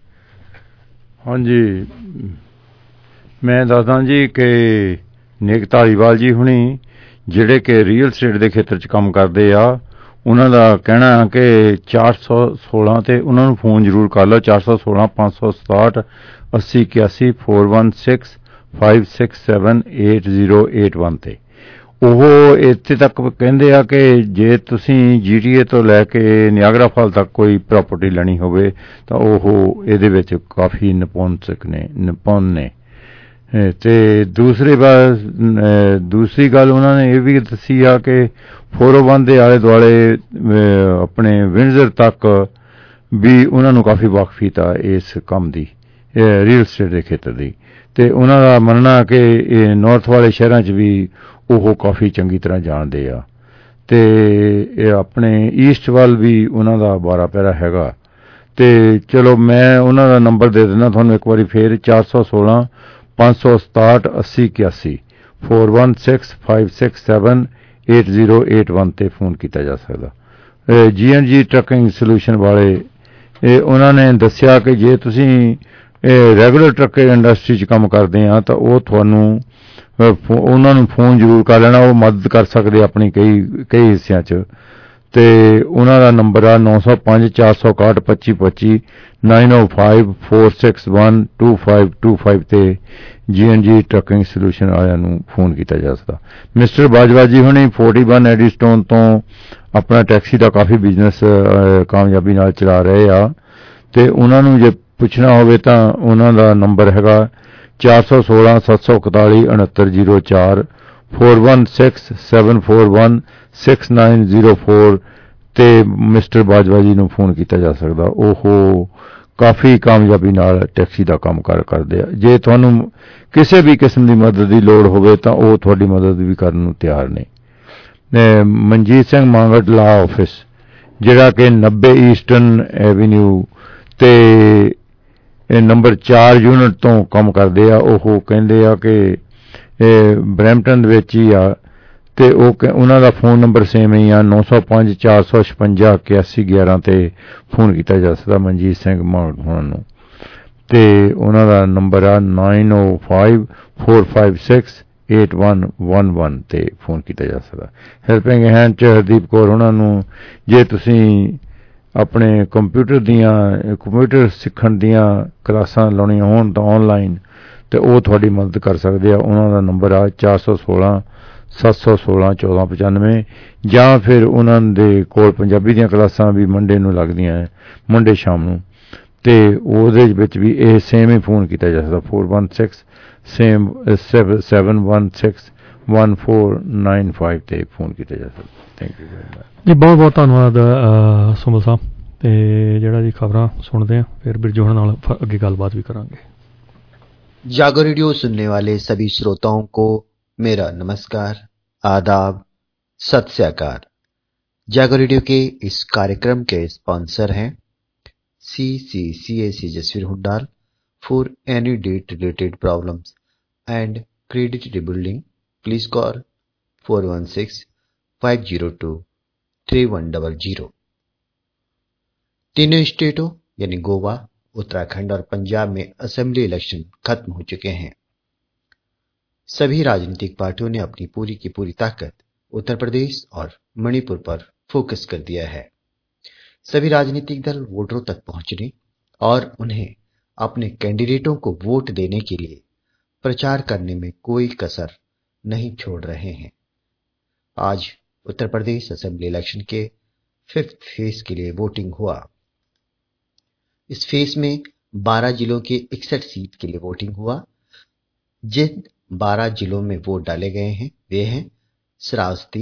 ਸੀ। ਹਾਂਜੀ, ਮੈਂ ਦੱਸਦਾ ਜੀ ਕਿ ਨੇਕ ਧਾਲੀਵਾਲ ਜੀ ਹੁਣੀ ਜਿਹੜੇ ਕਿ ਰੀਅਲ ਸਟੇਟ ਦੇ ਖੇਤਰ 'ਚ ਕੰਮ ਕਰਦੇ ਆ, ਉਹਨਾਂ ਦਾ ਕਹਿਣਾ ਕਿ ਚਾਰ ਸੌ ਸੋਲਾਂ 'ਤੇ ਉਹਨਾਂ ਨੂੰ ਫੋਨ ਜ਼ਰੂਰ ਕਰ ਲਓ, ਚਾਰ ਸੌ ਸੋਲਾਂ ਪੰਜ ਸੌ ਸਤਾਹਠ ਅੱਸੀ ਇਕਿਆਸੀ four one six five six seven eight zero eight one 'ਤੇ। ਉਹ ਇੱਥੇ ਤੱਕ ਕਹਿੰਦੇ ਆ ਕਿ ਜੇ ਤੁਸੀਂ ਜੀ ਟੀ ਏ ਤੋਂ ਲੈ ਕੇ ਨਿਆਗਰਾ ਫਾਲ ਤੱਕ ਕੋਈ ਪ੍ਰਾਪਰਟੀ ਲੈਣੀ ਹੋਵੇ ਤਾਂ ਉਹ ਇਹਦੇ ਵਿੱਚ ਕਾਫੀ ਨਿਪੁੰਨਕ ਨੇ ਨਿਪੁੰਨ ਨੇ। ਅਤੇ ਦੂਸਰੀ ਬਾਤ ਦੂਸਰੀ ਗੱਲ ਉਹਨਾਂ ਨੇ ਇਹ ਵੀ ਦੱਸੀ ਆ ਕਿ ਫੋਰ ਓ ਵਨ ਦੇ ਆਲੇ ਦੁਆਲੇ ਆਪਣੇ ਵਿੰਡਜ਼ਰ ਤੱਕ ਵੀ ਉਹਨਾਂ ਨੂੰ ਕਾਫੀ ਵਾਕਫੀਤ ਆ ਇਸ ਕੰਮ ਦੀ, ਰੀਅਲ ਸਟੇਟ ਦੇ ਖੇਤਰ ਦੀ। ਅਤੇ ਉਹਨਾਂ ਦਾ ਮੰਨਣਾ ਕਿ ਇਹ ਨੌਰਥ ਵਾਲੇ ਸ਼ਹਿਰਾਂ 'ਚ ਵੀ ਉਹ ਕਾਫੀ ਚੰਗੀ ਤਰ੍ਹਾਂ ਜਾਣਦੇ ਆ ਅਤੇ ਇਹ ਆਪਣੇ ਈਸਟ ਵੱਲ ਵੀ ਉਹਨਾਂ ਦਾ ਬਾਰਾ ਪੈਰਾ ਹੈਗਾ। ਅਤੇ ਚਲੋ ਮੈਂ ਉਹਨਾਂ ਦਾ ਨੰਬਰ ਦੇ ਦਿੰਦਾ ਤੁਹਾਨੂੰ ਇੱਕ ਵਾਰੀ ਫਿਰ, ਚਾਰ ਸੌ ਸੋਲਾਂ ਪੰਜ ਸੌ ਸਤਾਹਠ ਅੱਸੀ ਇਕਿਆਸੀ four one six five six seven eight zero eight one 'ਤੇ ਫੋਨ ਕੀਤਾ ਜਾ ਸਕਦਾ। ਜੀ ਐਂਡ ਜੀ ਟਰੱਕਿੰਗ ਸੋਲਿਊਸ਼ਨ ਵਾਲੇ ਇਹ ਉਹਨਾਂ ਨੇ ਦੱਸਿਆ ਕਿ ਜੇ ਤੁਸੀਂ ਇਹ ਰੈਗੂਲਰ ਟਰੱਕ ਇੰਡਸਟਰੀ 'ਚ ਕੰਮ ਕਰਦੇ ਆ ਤਾਂ ਉਹ ਤੁਹਾਨੂੰ ਉਹਨਾਂ ਨੂੰ ਫੋਨ ਜ਼ਰੂਰ ਕਰ ਲੈਣਾ। ਉਹ ਮਦਦ ਕਰ ਸਕਦੇ ਆਪਣੀ ਕਈ ਕਈ ਹਿੱਸਿਆਂ 'ਚ। ਅਤੇ ਉਹਨਾਂ ਦਾ ਨੰਬਰ ਆ ਨੌ ਸੌ ਪੰਜ ਚਾਰ ਸੌ ਇਕਾਹਠ ਪੱਚੀ ਪੱਚੀ nine O five four six one two five two five 'ਤੇ ਜੀ ਐਨ ਜੀ ਟਰੱਕਿੰਗ ਸੋਲਿਊਸ਼ਨ ਵਾਲਿਆਂ ਨੂੰ ਫੋਨ ਕੀਤਾ ਜਾ ਸਕਦਾ। ਮਿਸਟਰ ਬਾਜਵਾ ਜੀ ਹੁਣੀ ਫੋਰਟੀ ਵਨ ਐਡੀਸਟੋਨ ਤੋਂ ਆਪਣਾ ਟੈਕਸੀ ਦਾ ਕਾਫੀ ਬਿਜ਼ਨਸ ਕਾਮਯਾਬੀ ਨਾਲ ਚਲਾ ਰਹੇ ਆ ਅਤੇ ਉਹਨਾਂ ਨੂੰ ਜੇ ਪੁੱਛਣਾ ਹੋਵੇ ਤਾਂ ਉਹਨਾਂ ਦਾ ਨੰਬਰ ਹੈਗਾ ਚਾਰ ਸੌ ਸੋਲਾਂ ਸੱਤ ਸੌ ਇਕਤਾਲੀ ਉਣੱਤਰ ਜ਼ੀਰੋ ਚਾਰ four one six seven four one six nine zero four 'ਤੇ ਮਿਸਟਰ ਬਾਜਵਾ ਜੀ ਨੂੰ ਫੋਨ ਕੀਤਾ ਜਾ ਸਕਦਾ। ਉਹ ਕਾਫੀ ਕਾਮਯਾਬੀ ਨਾਲ ਟੈਕਸੀ ਦਾ ਕੰਮ ਕਾਰ ਕਰਦੇ ਆ। ਜੇ ਤੁਹਾਨੂੰ ਕਿਸੇ ਵੀ ਕਿਸਮ ਦੀ ਮਦਦ ਦੀ ਲੋੜ ਹੋਵੇ ਤਾਂ ਉਹ ਤੁਹਾਡੀ ਮਦਦ ਵੀ ਕਰਨ ਨੂੰ ਤਿਆਰ ਨੇ। ਮਨਜੀਤ ਸਿੰਘ ਮਾਂਗਟ ਲਾ ਆਫਿਸ ਜਿਹੜਾ ਕਿ ਨੱਬੇ ਈਸਟਰਨ ਐਵੀਨਿਊ ਅਤੇ ਨੰਬਰ ਚਾਰ ਯੂਨਿਟ ਤੋਂ ਕੰਮ ਕਰਦੇ ਆ। ਉਹ ਕਹਿੰਦੇ ਆ ਕਿ ਬਰੈਂਪਟਨ ਦੇ ਵਿੱਚ ਹੀ ਆ ਅਤੇ ਉਹ ਕ ਉਹਨਾਂ ਦਾ ਫੋਨ ਨੰਬਰ ਸੇਮ ਹੀ ਆ ਨੌ ਸੌ ਪੰਜ ਚਾਰ ਸੌ ਛਪੰਜਾ ਇਕਿਆਸੀ ਗਿਆਰਾਂ 'ਤੇ ਫੋਨ ਕੀਤਾ ਜਾ ਸਕਦਾ ਮਨਜੀਤ ਸਿੰਘ ਮਾਂਗਟ ਹੋਣਾ ਨੂੰ। ਅਤੇ ਉਹਨਾਂ ਦਾ ਨੰਬਰ ਆ nine O five four five six eight one one one 'ਤੇ ਫੋਨ ਕੀਤਾ ਜਾ ਸਕਦਾ। ਹੈਲਪਿੰਗ ਹੈਂਡ 'ਚ ਹਰਦੀਪ ਕੌਰ ਉਹਨਾਂ ਨੂੰ ਜੇ ਤੁਸੀਂ ਆਪਣੇ ਕੰਪਿਊਟਰ ਦੀਆਂ ਕੰਪਿਊਟਰ ਸਿੱਖਣ ਦੀਆਂ ਕਲਾਸਾਂ ਲਾਉਣੀਆਂ ਹੋਣ ਤਾਂ ਔਨਲਾਈਨ ਅਤੇ ਉਹ ਤੁਹਾਡੀ ਮਦਦ ਕਰ ਸਕਦੇ ਆ। ਉਹਨਾਂ ਦਾ ਨੰਬਰ ਆ ਚਾਰ ਸੌ ਸੋਲਾਂ ਸੱਤ ਸੌ ਸੋਲਾਂ ਚੌਦਾਂ ਪਚਾਨਵੇਂ ਜਾਂ ਫਿਰ ਉਹਨਾਂ ਦੇ ਕੋਲ ਪੰਜਾਬੀ ਦੀਆਂ ਕਲਾਸਾਂ ਵੀ ਮੰਡੇ ਨੂੰ ਲੱਗਦੀਆਂ ਮੰਡੇ ਸ਼ਾਮ ਨੂੰ ਅਤੇ ਉਹਦੇ ਵਿੱਚ ਵੀ ਇਹ ਸੇਮ ਹੀ ਫੋਨ ਕੀਤਾ ਜਾ ਸਕਦਾ four one six same seven one six one four nine five 'ਤੇ ਫੋਨ ਕੀਤਾ ਜਾ ਸਕਦਾ। ਥੈਂਕ ਯੂ ਵੈਰੀ ਮਚ ਜੀ। ਬਹੁਤ ਬਹੁਤ ਧੰਨਵਾਦ ਸੁਮਲ ਸਾਹਿਬ। ਅਤੇ ਜਿਹੜਾ ਜੀ ਖਬਰਾਂ ਸੁਣਦੇ ਹਾਂ ਫਿਰ ਬਿਰਜੂ ਹੋਣਾ ਨਾਲ ਅੱਗੇ ਗੱਲਬਾਤ भी करेंगे। जागो रेडियो सुनने वाले सभी श्रोताओं को मेरा नमस्कार, आदाब, सत श्री अकाल। जागो रेडियो के इस कार्यक्रम के स्पॉन्सर हैं C C C A C Jasvir Hundal. For any debt related problems and credit rebuilding please call four one six five zero two three one double zero. तीनों स्टेटों यानी गोवा, उत्तराखंड और पंजाब में असेंबली इलेक्शन खत्म हो चुके हैं। सभी राजनीतिक पार्टियों ने अपनी पूरी की पूरी ताकत उत्तर प्रदेश और मणिपुर पर फोकस कर दिया है। सभी राजनीतिक दल वोटरों तक पहुंचने और उन्हें अपने कैंडिडेटों को वोट देने के लिए प्रचार करने में कोई कसर नहीं छोड़ रहे हैं। आज उत्तर प्रदेश असेंबली इलेक्शन के फिफ्थ फेज के लिए वोटिंग हुआ। इस फेज में बारह जिलों के इकसठ सीट के लिए वोटिंग हुआ। जिन बारह जिलों में वोट डाले गए हैं वे हैं श्रावस्ती,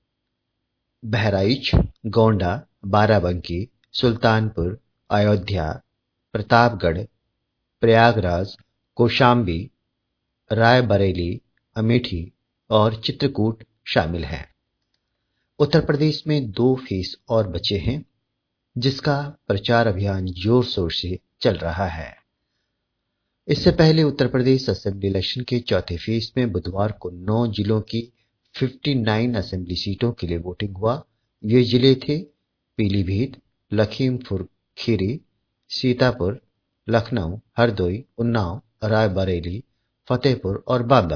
बहराइच, गोंडा, बाराबंकी, सुल्तानपुर, अयोध्या, प्रतापगढ़, प्रयागराज, कौशाम्बी, रायबरेली, अमेठी और चित्रकूट शामिल हैं। उत्तर प्रदेश में दो फेज और बचे हैं जिसका प्रचार अभियान जोर शोर से चल रहा है। इससे पहले उत्तर प्रदेश असेंबली इलेक्शन के चौथे फेज में बुधवार को नौ जिलों की उनसठ असेंबली सीटों के लिए वोटिंग हुआ। ये जिले थे पीलीभीत, लखीमपुर खीरी, सीतापुर, लखनऊ, हरदोई, उन्नाव, रायबरेली, फतेहपुर और बांदा।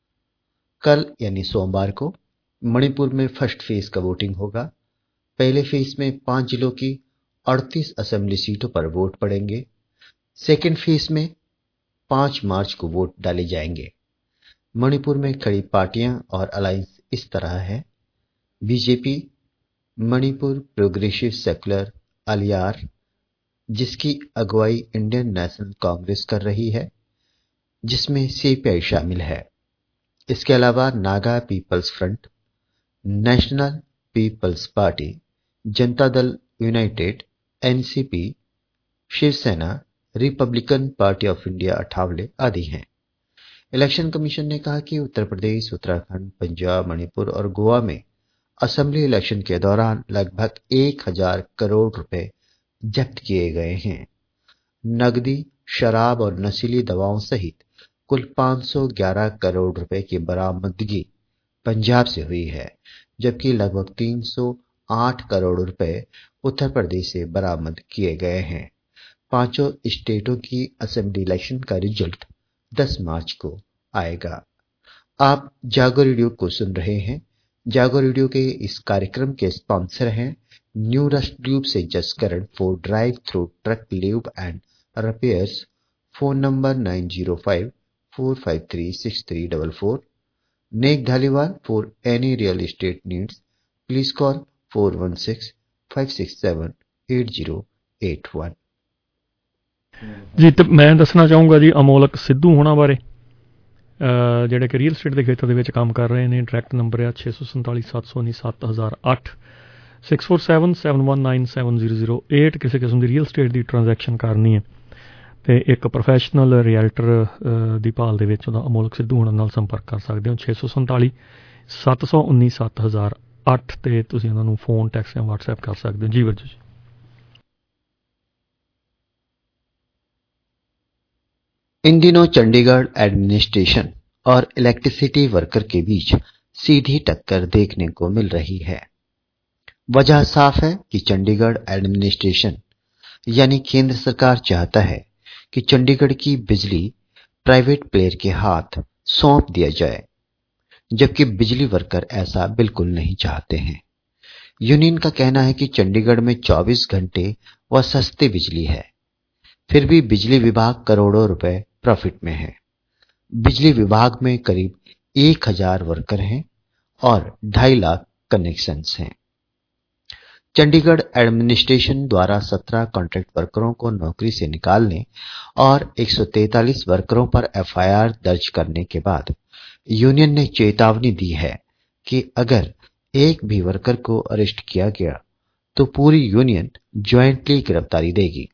कल यानी सोमवार को मणिपुर में फर्स्ट फेज का वोटिंग होगा। पहले फेज में पांच जिलों की अड़तीस असेंबली सीटों पर वोट पड़ेंगे। सेकेंड फेज में पांच मार्च को वोट डाले जाएंगे। मणिपुर में खड़ी पार्टियां और अलायंस इस तरह है: बीजेपी, मणिपुर प्रोग्रेसिव सेक्युलर अलियार, जिसकी अगुवाई इंडियन नेशनल कांग्रेस कर रही है, जिसमें सीपीआई शामिल है। इसके अलावा Naga people's front, national people's party, Janata Dal united, NCP, Shiv Sena, republican party of India Athawale आदि हैं। इलेक्शन कमीशन ने कहा कि उत्तर प्रदेश, उत्तराखंड, पंजाब, मणिपुर और गोवा में असेंबली इलेक्शन के दौरान लगभग एक हजार करोड़ रुपए जब्त किए गए हैं। नकदी, शराब और नशीली दवाओं सहित कुल पाँच सौ ग्यारह करोड़ रुपए की बरामदगी पंजाब से हुई है, जबकि लगभग तीन सौ आठ करोड़ रुपए उत्तर प्रदेश से बरामद किए गए हैं। पांचों स्टेटों की असेंबली इलेक्शन का रिजल्ट दस मार्च को आएगा। आप जागो रेडियो को सुन रहे हैं। जागो रेडियो के इस कार्यक्रम के स्पॉन्सर हैं न्यू रस्ट ट्यूब से Jaskaran for drive through truck lube and repairs. Phone number nine zero five four five three six three four four. Nek Dhaliwal for any real estate needs please call four one six five six seven eight zero eight one. जी ਤੇ ਮੈਂ ਦੱਸਣਾ ਚਾਹੂੰਗਾ ਜੀ ਅਮੋਲਕ ਸਿੱਧੂ ਹੋਣਾ ਬਾਰੇ, ਜਿਹੜੇ ਕਿ ਰੀਅਲ ਸਟੇਟ ਦੇ ਖੇਤਰ ਦੇ ਵਿੱਚ ਕੰਮ ਕਰ ਰਹੇ ਨੇ। ਡਾਇਰੈਕਟ ਨੰਬਰ ਆ ਛੇ ਸੌ ਸੰਤਾਲੀ ਸੱਤ ਸੌ ਉੱਨੀ ਸੱਤ ਹਜ਼ਾਰ ਅੱਠ six four seven seven one nine seven zero zero eight. ਕਿਸੇ ਕਿਸਮ ਦੀ ਰੀਅਲ ਸਟੇਟ ਦੀ ਟ੍ਰਾਂਜੈਕਸ਼ਨ ਕਰਨੀ ਹੈ ਅਤੇ ਇੱਕ ਪ੍ਰੋਫੈਸ਼ਨਲ ਰੀਅਲਟਰ ਦੀ ਭਾਲ ਦੇ ਵਿੱਚ ਉਹਦਾ ਅਮੋਲਕ ਸਿੱਧੂ ਹੋਣਾ ਨਾਲ ਸੰਪਰਕ ਕਰ ਸਕਦੇ ਹੋ। ਛੇ ਸੌ ਸੰਤਾਲੀ ਸੱਤ ਸੌ ਉੱਨੀ ਸੱਤ ਹਜ਼ਾਰ ਅੱਠ 'ਤੇ ਤੁਸੀਂ ਉਹਨਾਂ ਨੂੰ ਫੋਨ, ਟੈਕਸਟ ਜਾਂ ਵਟਸਐਪ ਕਰ ਸਕਦੇ ਹੋ। ਜੀ ਵਰਜੂ ਜੀ। इन दिनों चंडीगढ़ एडमिनिस्ट्रेशन और इलेक्ट्रिसिटी वर्कर के बीच सीधी टक्कर देखने को मिल रही है। वजह साफ है कि चंडीगढ़ एडमिनिस्ट्रेशन यानी केंद्र सरकार चाहता है कि चंडीगढ़ की बिजली प्राइवेट प्लेयर के हाथ सौंप दिया जाए, जबकि बिजली वर्कर ऐसा बिल्कुल नहीं चाहते हैं। यूनियन का कहना है कि चंडीगढ़ में चौबीस घंटे व सस्ती बिजली है, फिर भी बिजली विभाग करोड़ों रुपए प्रॉफिट में है। बिजली विभाग में करीब एक हजार वर्कर हैं और ढाई लाख कनेक्शंस हैं। चंडीगढ़ एडमिनिस्ट्रेशन द्वारा सत्रह कॉन्ट्रैक्ट वर्करों को नौकरी से निकालने और एक सौ तैंतालीस वर्करों पर एफ आई आर दर्ज करने के बाद यूनियन ने चेतावनी दी है कि अगर एक भी वर्कर को अरेस्ट किया गया तो पूरी यूनियन ज्वाइंटली गिरफ्तारी देगी।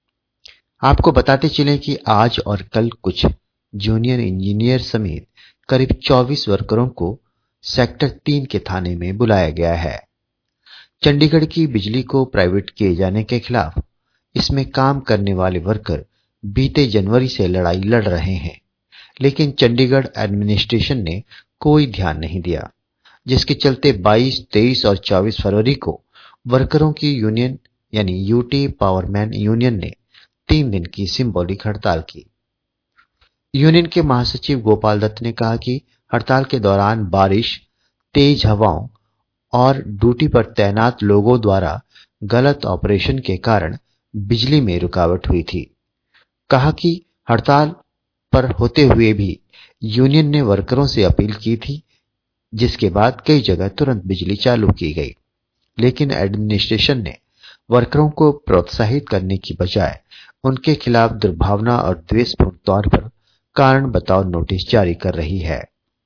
आपको बताते चलें कि आज और कल कुछ जूनियर इंजीनियर समेत करीब चौबीस वर्करों को सेक्टर तीन के थाने में बुलाया गया है। चंडीगढ़ की बिजली को प्राइवेट किए जाने के खिलाफ इसमें काम करने वाले वर्कर बीते जनवरी से लड़ाई लड़ रहे हैं, लेकिन चंडीगढ़ एडमिनिस्ट्रेशन ने कोई ध्यान नहीं दिया, जिसके चलते बाईस, तेईस और चौबीस फरवरी को वर्करों की यूनियन यानी यूटी पावरमैन यूनियन ने तीन दिन की सिंबॉलिक हड़ताल की। यूनियन के महासचिव गोपाल दत्त ने कहा कि हड़ताल के दौरान बारिश, तेज हवाओं और ड्यूटी पर तैनात लोगों द्वारा गलत ऑपरेशन के कारण बिजली में रुकावट हुई थी। कहा कि हड़ताल पर होते हुए भी यूनियन ने वर्करों से अपील की थी, जिसके बाद कई जगह तुरंत बिजली चालू की गई, लेकिन एडमिनिस्ट्रेशन ने वर्करों को प्रोत्साहित करने की बजाय उनके खिलाफ दुर्भावना और द्वेषपूर्ण तौर पर कारण बताओ नोटिस जारी कर रही है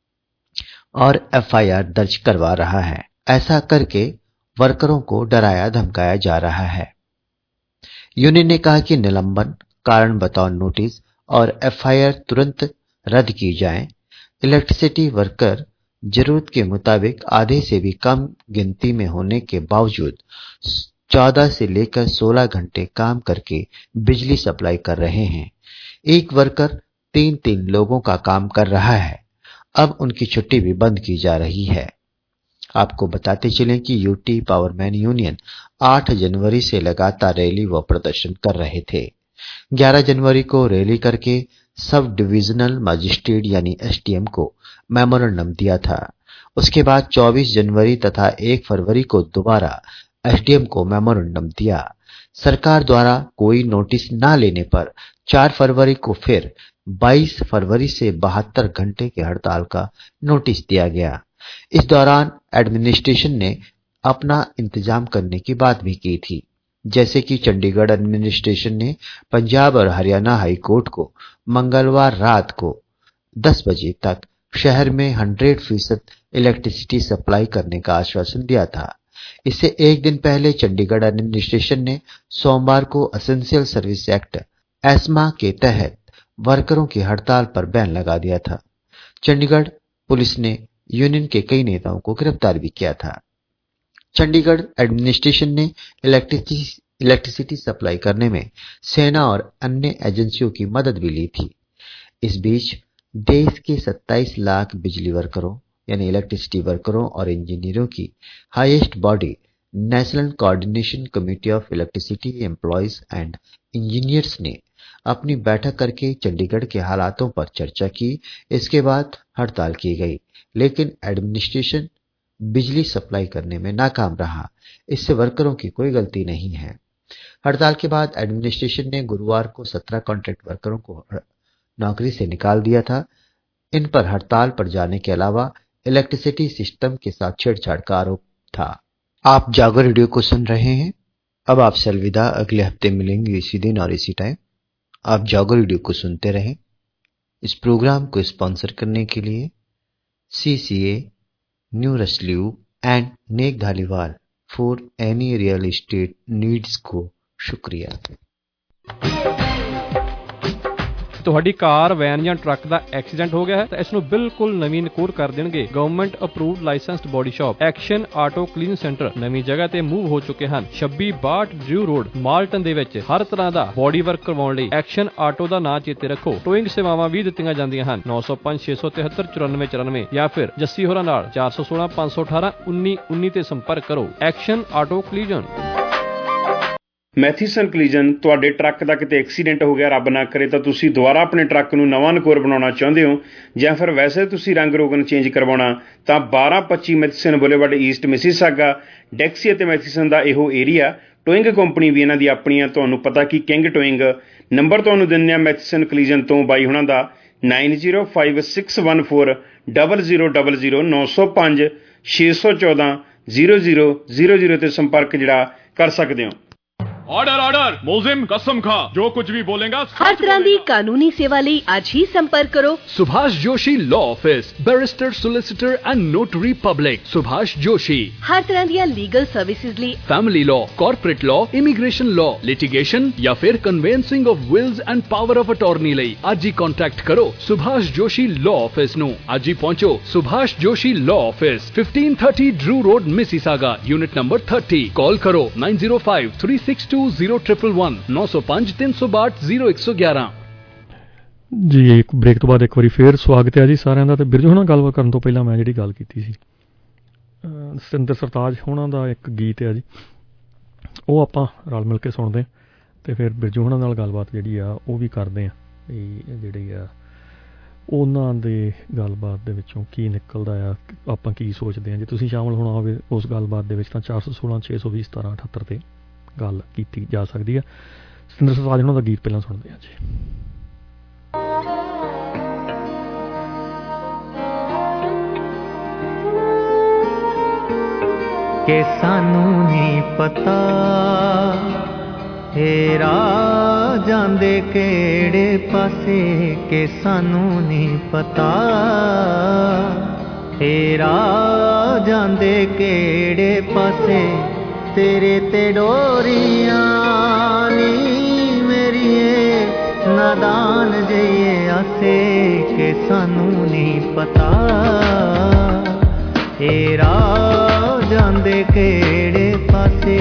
और एफ आई आर दर्ज करवा रहा है। ऐसा करके वर्करों को डराया धमकाया जा रहा है। यूनियन ने कहा कि निलंबन, कारण बताओ नोटिस और एफ आई आर तुरंत रद्द की जाए। इलेक्ट्रिसिटी वर्कर जरूरत के मुताबिक आधे से भी कम गिनती में होने के बावजूद चौदह से लेकर सोलह घंटे काम करके बिजली सप्लाई कर रहे हैं। एक वर्कर तीन तीन लोगों का काम कर रहा है। अब उनकी छुट्टी भी बंद की जा रही है। आपको बताते चलें कि यूटी पावरमैन यूनियन आठ जनवरी से लगातार रैली व प्रदर्शन कर रहे थे। ग्यारह जनवरी को रैली करके सब डिविजनल मजिस्ट्रेट यानी एस डी एम को मेमोरेंडम दिया था। उसके बाद चौबीस जनवरी तथा एक फरवरी को दोबारा एस डी एम को मेमोरेंडम दिया। सरकार द्वारा कोई नोटिस न लेने पर चार फरवरी को फिर बाईस फरवरी से बहत्तर घंटे के हड़ताल का नोटिस दिया गया। इस दौरान एडमिनिस्ट्रेशन ने अपना इंतजाम करने की बात भी की थी, जैसे कि चंडीगढ़ एडमिनिस्ट्रेशन ने पंजाब और हरियाणा हाई कोर्ट को मंगलवार रात को दस बजे तक शहर में हंड्रेड फीसद इलेक्ट्रिसिटी सप्लाई करने का आश्वासन दिया था। इससे एक दिन पहले चंडीगढ़ एडमिनिस्ट्रेशन ने सोमवार को एसेंशियल सर्विस एक्ट एस्मा के तहत वर्करों की हड़ताल पर बैन लगा दिया था। चंडीगढ़ पुलिस ने यूनियन के कई नेताओं को गिरफ्तार भी किया था। चंडीगढ़ एडमिनिस्ट्रेशन ने इलेक्ट्रिसिटी इलेक्ट्रिसिटी सप्लाई करने में सेना और अन्य एजेंसियों की मदद भी ली थी। इस बीच देश के सत्ताईस लाख बिजली वर्करों यानी इलेक्ट्रिसिटी वर्करों और इंजीनियरों की highest body national coordination committee of electricity employees and engineers ने अपनी बैठक करके चंडीगढ़ के हालातों पर चर्चा की। इसके बाद हड़ताल की गई, लेकिन एडमिनिस्ट्रेशन बिजली सप्लाई करने में नाकाम रहा। इससे वर्करों की कोई गलती नहीं है। हड़ताल के बाद एडमिनिस्ट्रेशन ने गुरुवार को सत्रह कॉन्ट्रैक्ट वर्करों को नौकरी से निकाल दिया था। इन पर हड़ताल पर जाने के अलावा इलेक्ट्रिसिटी सिस्टम के साथ छेड़छाड़ का आरोप था। आप जागो रेडियो को सुन रहे हैं। अब आपसे अलविदा, अगले हफ्ते मिलेंगे इसी दिन और इसी टाइम। आप जागो रेडियो को सुनते रहें। इस प्रोग्राम को स्पॉन्सर करने के लिए C C A, new rust lube and Nek Dhaliwal for any real estate needs को शुक्रिया। ਤੁਹਾਡੀ ਕਾਰ, ਵੈਨ ਜਾਂ ਟਰੱਕ ਦਾ ਐਕਸੀਡੈਂਟ ਹੋ ਗਿਆ ਹੈ ਤਾਂ ਇਸ ਨੂੰ ਬਿਲਕੁਲ ਨਵੀਂ ਨਕੂਰ ਕਰ ਦੇਣਗੇ government approved licensed body shop action auto clean centre ਨਵੀਂ ਜਗ੍ਹਾ ਤੇ ਮੂਵ ਹੋ ਚੁੱਕੇ ਹਨ। ਛੱਬੀ ਬਾਹਠ ਡਰਿਊ ਰੋਡ ਮਾਲਟਨ ਦੇ ਵਿੱਚ ਹਰ ਤਰ੍ਹਾਂ ਦਾ ਬੋਡੀ ਵਰਕ ਕਰਵਾਉਣ ਲਈ ਐਕਸ਼ਨ ਆਟੋ ਦਾ ਨਾਂ ਚੇਤੇ ਰੱਖੋ। ਟੋਇੰਗ ਸੇਵਾਵਾਂ ਵੀ ਦਿੱਤੀਆਂ ਜਾਂਦੀਆਂ ਹਨ। ਨੌ ਸੌ ਪੰਜ ਛੇ ਸੌ ਤਿਹੱਤਰ ਚੁਰਾਨਵੇਂ ਚੁਰਾਨਵੇਂ ਜਾਂ ਫਿਰ ਜੱਸੀ ਹੋਰਾਂ ਨਾਲ ਚਾਰ ਸੌ ਸੋਲਾਂ ਪੰਜ ਸੌ ਅਠਾਰਾਂ ਉੱਨੀ ਉੱਨੀ ਤੇ ਸੰਪਰਕ ਕਰੋ। Action auto ਕਲੀਜਨ। ਮੈਥੀਸਨ ਕਲੀਜਨ ਤੁਹਾਡੇ ਟਰੱਕ ਦਾ ਕਿਤੇ ਐਕਸੀਡੈਂਟ ਹੋ ਗਿਆ, ਰੱਬ ਨਾ ਕਰੇ, ਤਾਂ ਤੁਸੀਂ ਦੁਬਾਰਾ ਆਪਣੇ ਟਰੱਕ ਨੂੰ ਨਵਾਂ ਨਕੋਰ ਬਣਾਉਣਾ ਚਾਹੁੰਦੇ ਹੋ ਜਾਂ ਫਿਰ ਵੈਸੇ ਤੁਸੀਂ ਰੰਗ ਰੋਗਨ ਚੇਂਜ ਕਰਵਾਉਣਾ, ਤਾਂ ਬਾਰਾਂ ਪੱਚੀ Matheson boulevard east Mississauga Dixie ਅਤੇ ਮੈਥੀਸਨ ਦਾ ਇਹੋ ਏਰੀਆ। ਟੋਇੰਗ ਕੰਪਨੀ ਵੀ ਇਹਨਾਂ ਦੀ ਆਪਣੀ ਆ, ਤੁਹਾਨੂੰ ਪਤਾ ਕਿ ਕਿੰਗ ਟੋਇੰਗ। ਨੰਬਰ ਤੁਹਾਨੂੰ ਦਿੰਦੇ ਆ ਮੈਥੀਸਨ ਕਲੀਜਨ ਤੋਂ ਬਾਈ ਹੁਣਾਂ ਦਾ nine zero five six one four double zero double zero ਨੌ ਸੌ ਪੰਜ ਛੇ ਸੌ ਚੌਦਾਂ ਜ਼ੀਰੋ ਜ਼ੀਰੋ ਜ਼ੀਰੋ ਜ਼ੀਰੋ ਤੇ ਸੰਪਰਕ ਜਿਹੜਾ ਕਰ ਸਕਦੇ ਹੋ। ऑर्डर ऑर्डर मोजिम कसम खा जो कुछ भी बोलेगा हर तरह की कानूनी सेवा ਲਈ आज ही संपर्क करो Subhash Joshi law office, barrister, solicitor and notary public. Subhash Joshi हर तरह ਦੀਆਂ लीगल सर्विसेज ਲਈ family law, corporate law, immigration law, litigation या फिर conveyancing of wills and power of attorney ਲਈ आज ही कॉन्टैक्ट करो सुभाष जोशी लॉ ऑफिस ਨੂੰ। आज ही पहुंचो Subhash Joshi law office, fifteen thirty Drew road Mississauga, unit number thirty. Call करो nine zero five three six two zero triple one नौ सौ पांच तीन सौ बाहठ जीरो एक सौ ग्यारह। ਜੀ ਇੱਕ ਬ੍ਰੇਕ ਤੋਂ ਬਾਅਦ ਇੱਕ ਵਾਰੀ ਫੇਰ ਸਵਾਗਤ ਹੈ ਜੀ ਸਾਰਿਆਂ ਦਾ। ਤੇ ਬਿਰਜੂ ਹੋਣਾ ਗੱਲਬਾਤ ਕਰਨ ਤੋਂ ਪਹਿਲਾਂ ਮੈਂ ਜਿਹੜੀ ਗੱਲ ਕੀਤੀ ਸੀ ਸਤਿੰਦਰ ਸਰਤਾਜ ਹੋਣਾ ਦਾ ਇੱਕ ਗੀਤ ਹੈ ਜੀ, ਉਹ ਆਪਾਂ ਰਲ ਮਿਲ ਕੇ ਸੁਣਦੇ ਹਾਂ ਤੇ ਫਿਰ ਬਿਰਜੂ ਹੋਣਾ ਨਾਲ ਗੱਲਬਾਤ ਜਿਹੜੀ ਆ ਉਹ ਵੀ ਕਰਦੇ ਹਾਂ ਵੀ ਜਿਹੜੀ ਆ ਉਹਨਾਂ ਦੇ ਗੱਲਬਾਤ ਦੇ ਵਿੱਚੋਂ ਕੀ ਨਿਕਲਦਾ ਆ, ਆਪਾਂ ਕੀ ਸੋਚਦੇ ਹਾਂ। ਜੇ ਤੁਸੀਂ ਸ਼ਾਮਲ ਹੋਣਾ ਹੋਵੇ ਉਸ ਗੱਲਬਾਤ ਦੇ ਵਿੱਚ ਤਾਂ ਚਾਰ ਸੌ ਸੋਲਾਂ ਛੇ ਸੌ ਵੀਹ ਸਤਾਰਾਂ ਅਠੱਤਰ ਤੇ ਗੱਲ ਕੀਤੀ ਜਾ ਸਕਦੀ ਹੈ। ਸਤਿੰਦਰ ਸਰਤਾਜ ਉਹਨਾਂ ਦਾ ਗੀਤ ਪਹਿਲਾਂ ਸੁਣਦੇ ਹਾਂ ਜੀ। ਕਿ ਸਾਨੂੰ ਨਹੀਂ ਪਤਾ ਏ ਰਾਹ ਜਾਂਦੇ ਕਿਹੜੇ ਪਾਸੇ, ਕਿ ਸਾਨੂੰ ਨਹੀਂ ਪਤਾ ਏ ਰਾਹ ਜਾਂਦੇ ਕਿਹੜੇ ਪਾਸੇ, तेरे ते डोरियां नी मेरिए नादान जइए आसे, के सानू नहीं पता ए राह जांदे केड़े पासे।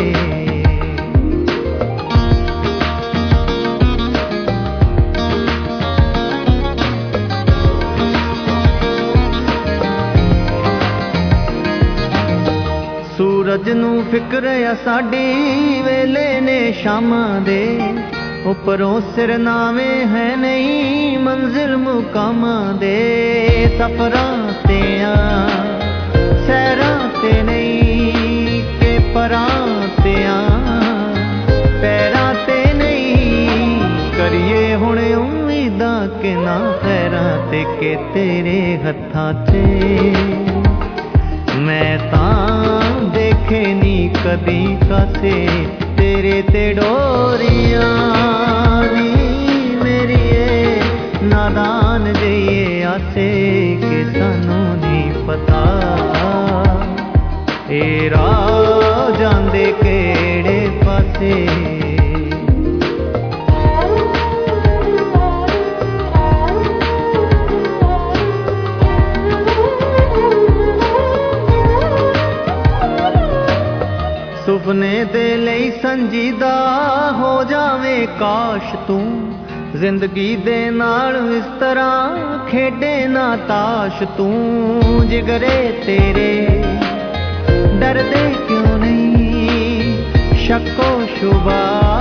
सूरज नू फिक्र आ साडी वेले ने शामां दे, उपरों सिर नावे है नहीं मंजिल मुकामां दे। सफरां ते आ सैरां ते नहीं के परां ते आ पैरां ते नहीं, करिए हुण उम्मीदां के ना खैरां ते, के तेरे हत्थां ते मैं तां देखे नी कदी कासे, तेरे ते डोरियां नी मेरिए नादान जइए आसे, के सानू नहीं पता ए राह जांदे केड़े पासे। सुपने दे लई संजीदा हो जावे काश तू, जिंदगी दे नाल इस तरह खेडे ना ताश तू। जिगरे तेरे डरदे क्यों नहीं शक्को शुबा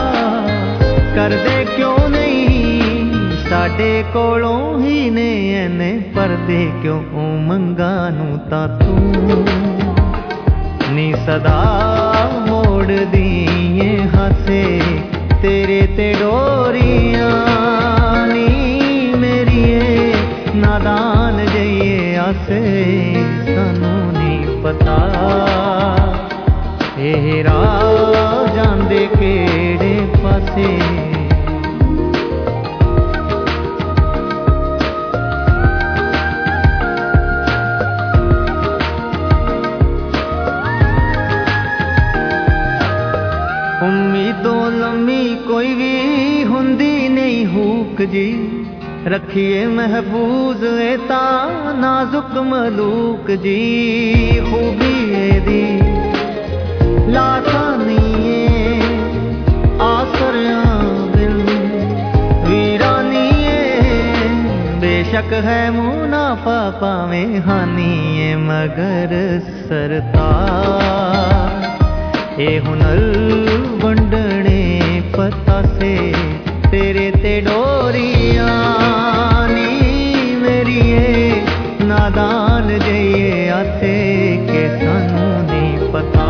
करदे क्यों नहीं साडे कोलों ही ने एने परदे क्यों मंगा नूं तां तू नी सदा मोड़ दिए हासे तेरे ते डोरियां नी मेरिए नादान जइए आसे सानू नहीं पता ए राह जांदे केड़े पासे उम्मीदों लम्मी कोई भी हुंदी नहीं हुक जी रखिए महफूज एता नाजुक मलूक जी खूबी दी लासानिए आसरिया दिल वीरानिए बेशक है मुनाफा पावें हानिए मगर सरतार ए हुनर वंडने पता से तेरे ते डोरियां नी मेरिए नादान जइए आसे के सानू नहीं पता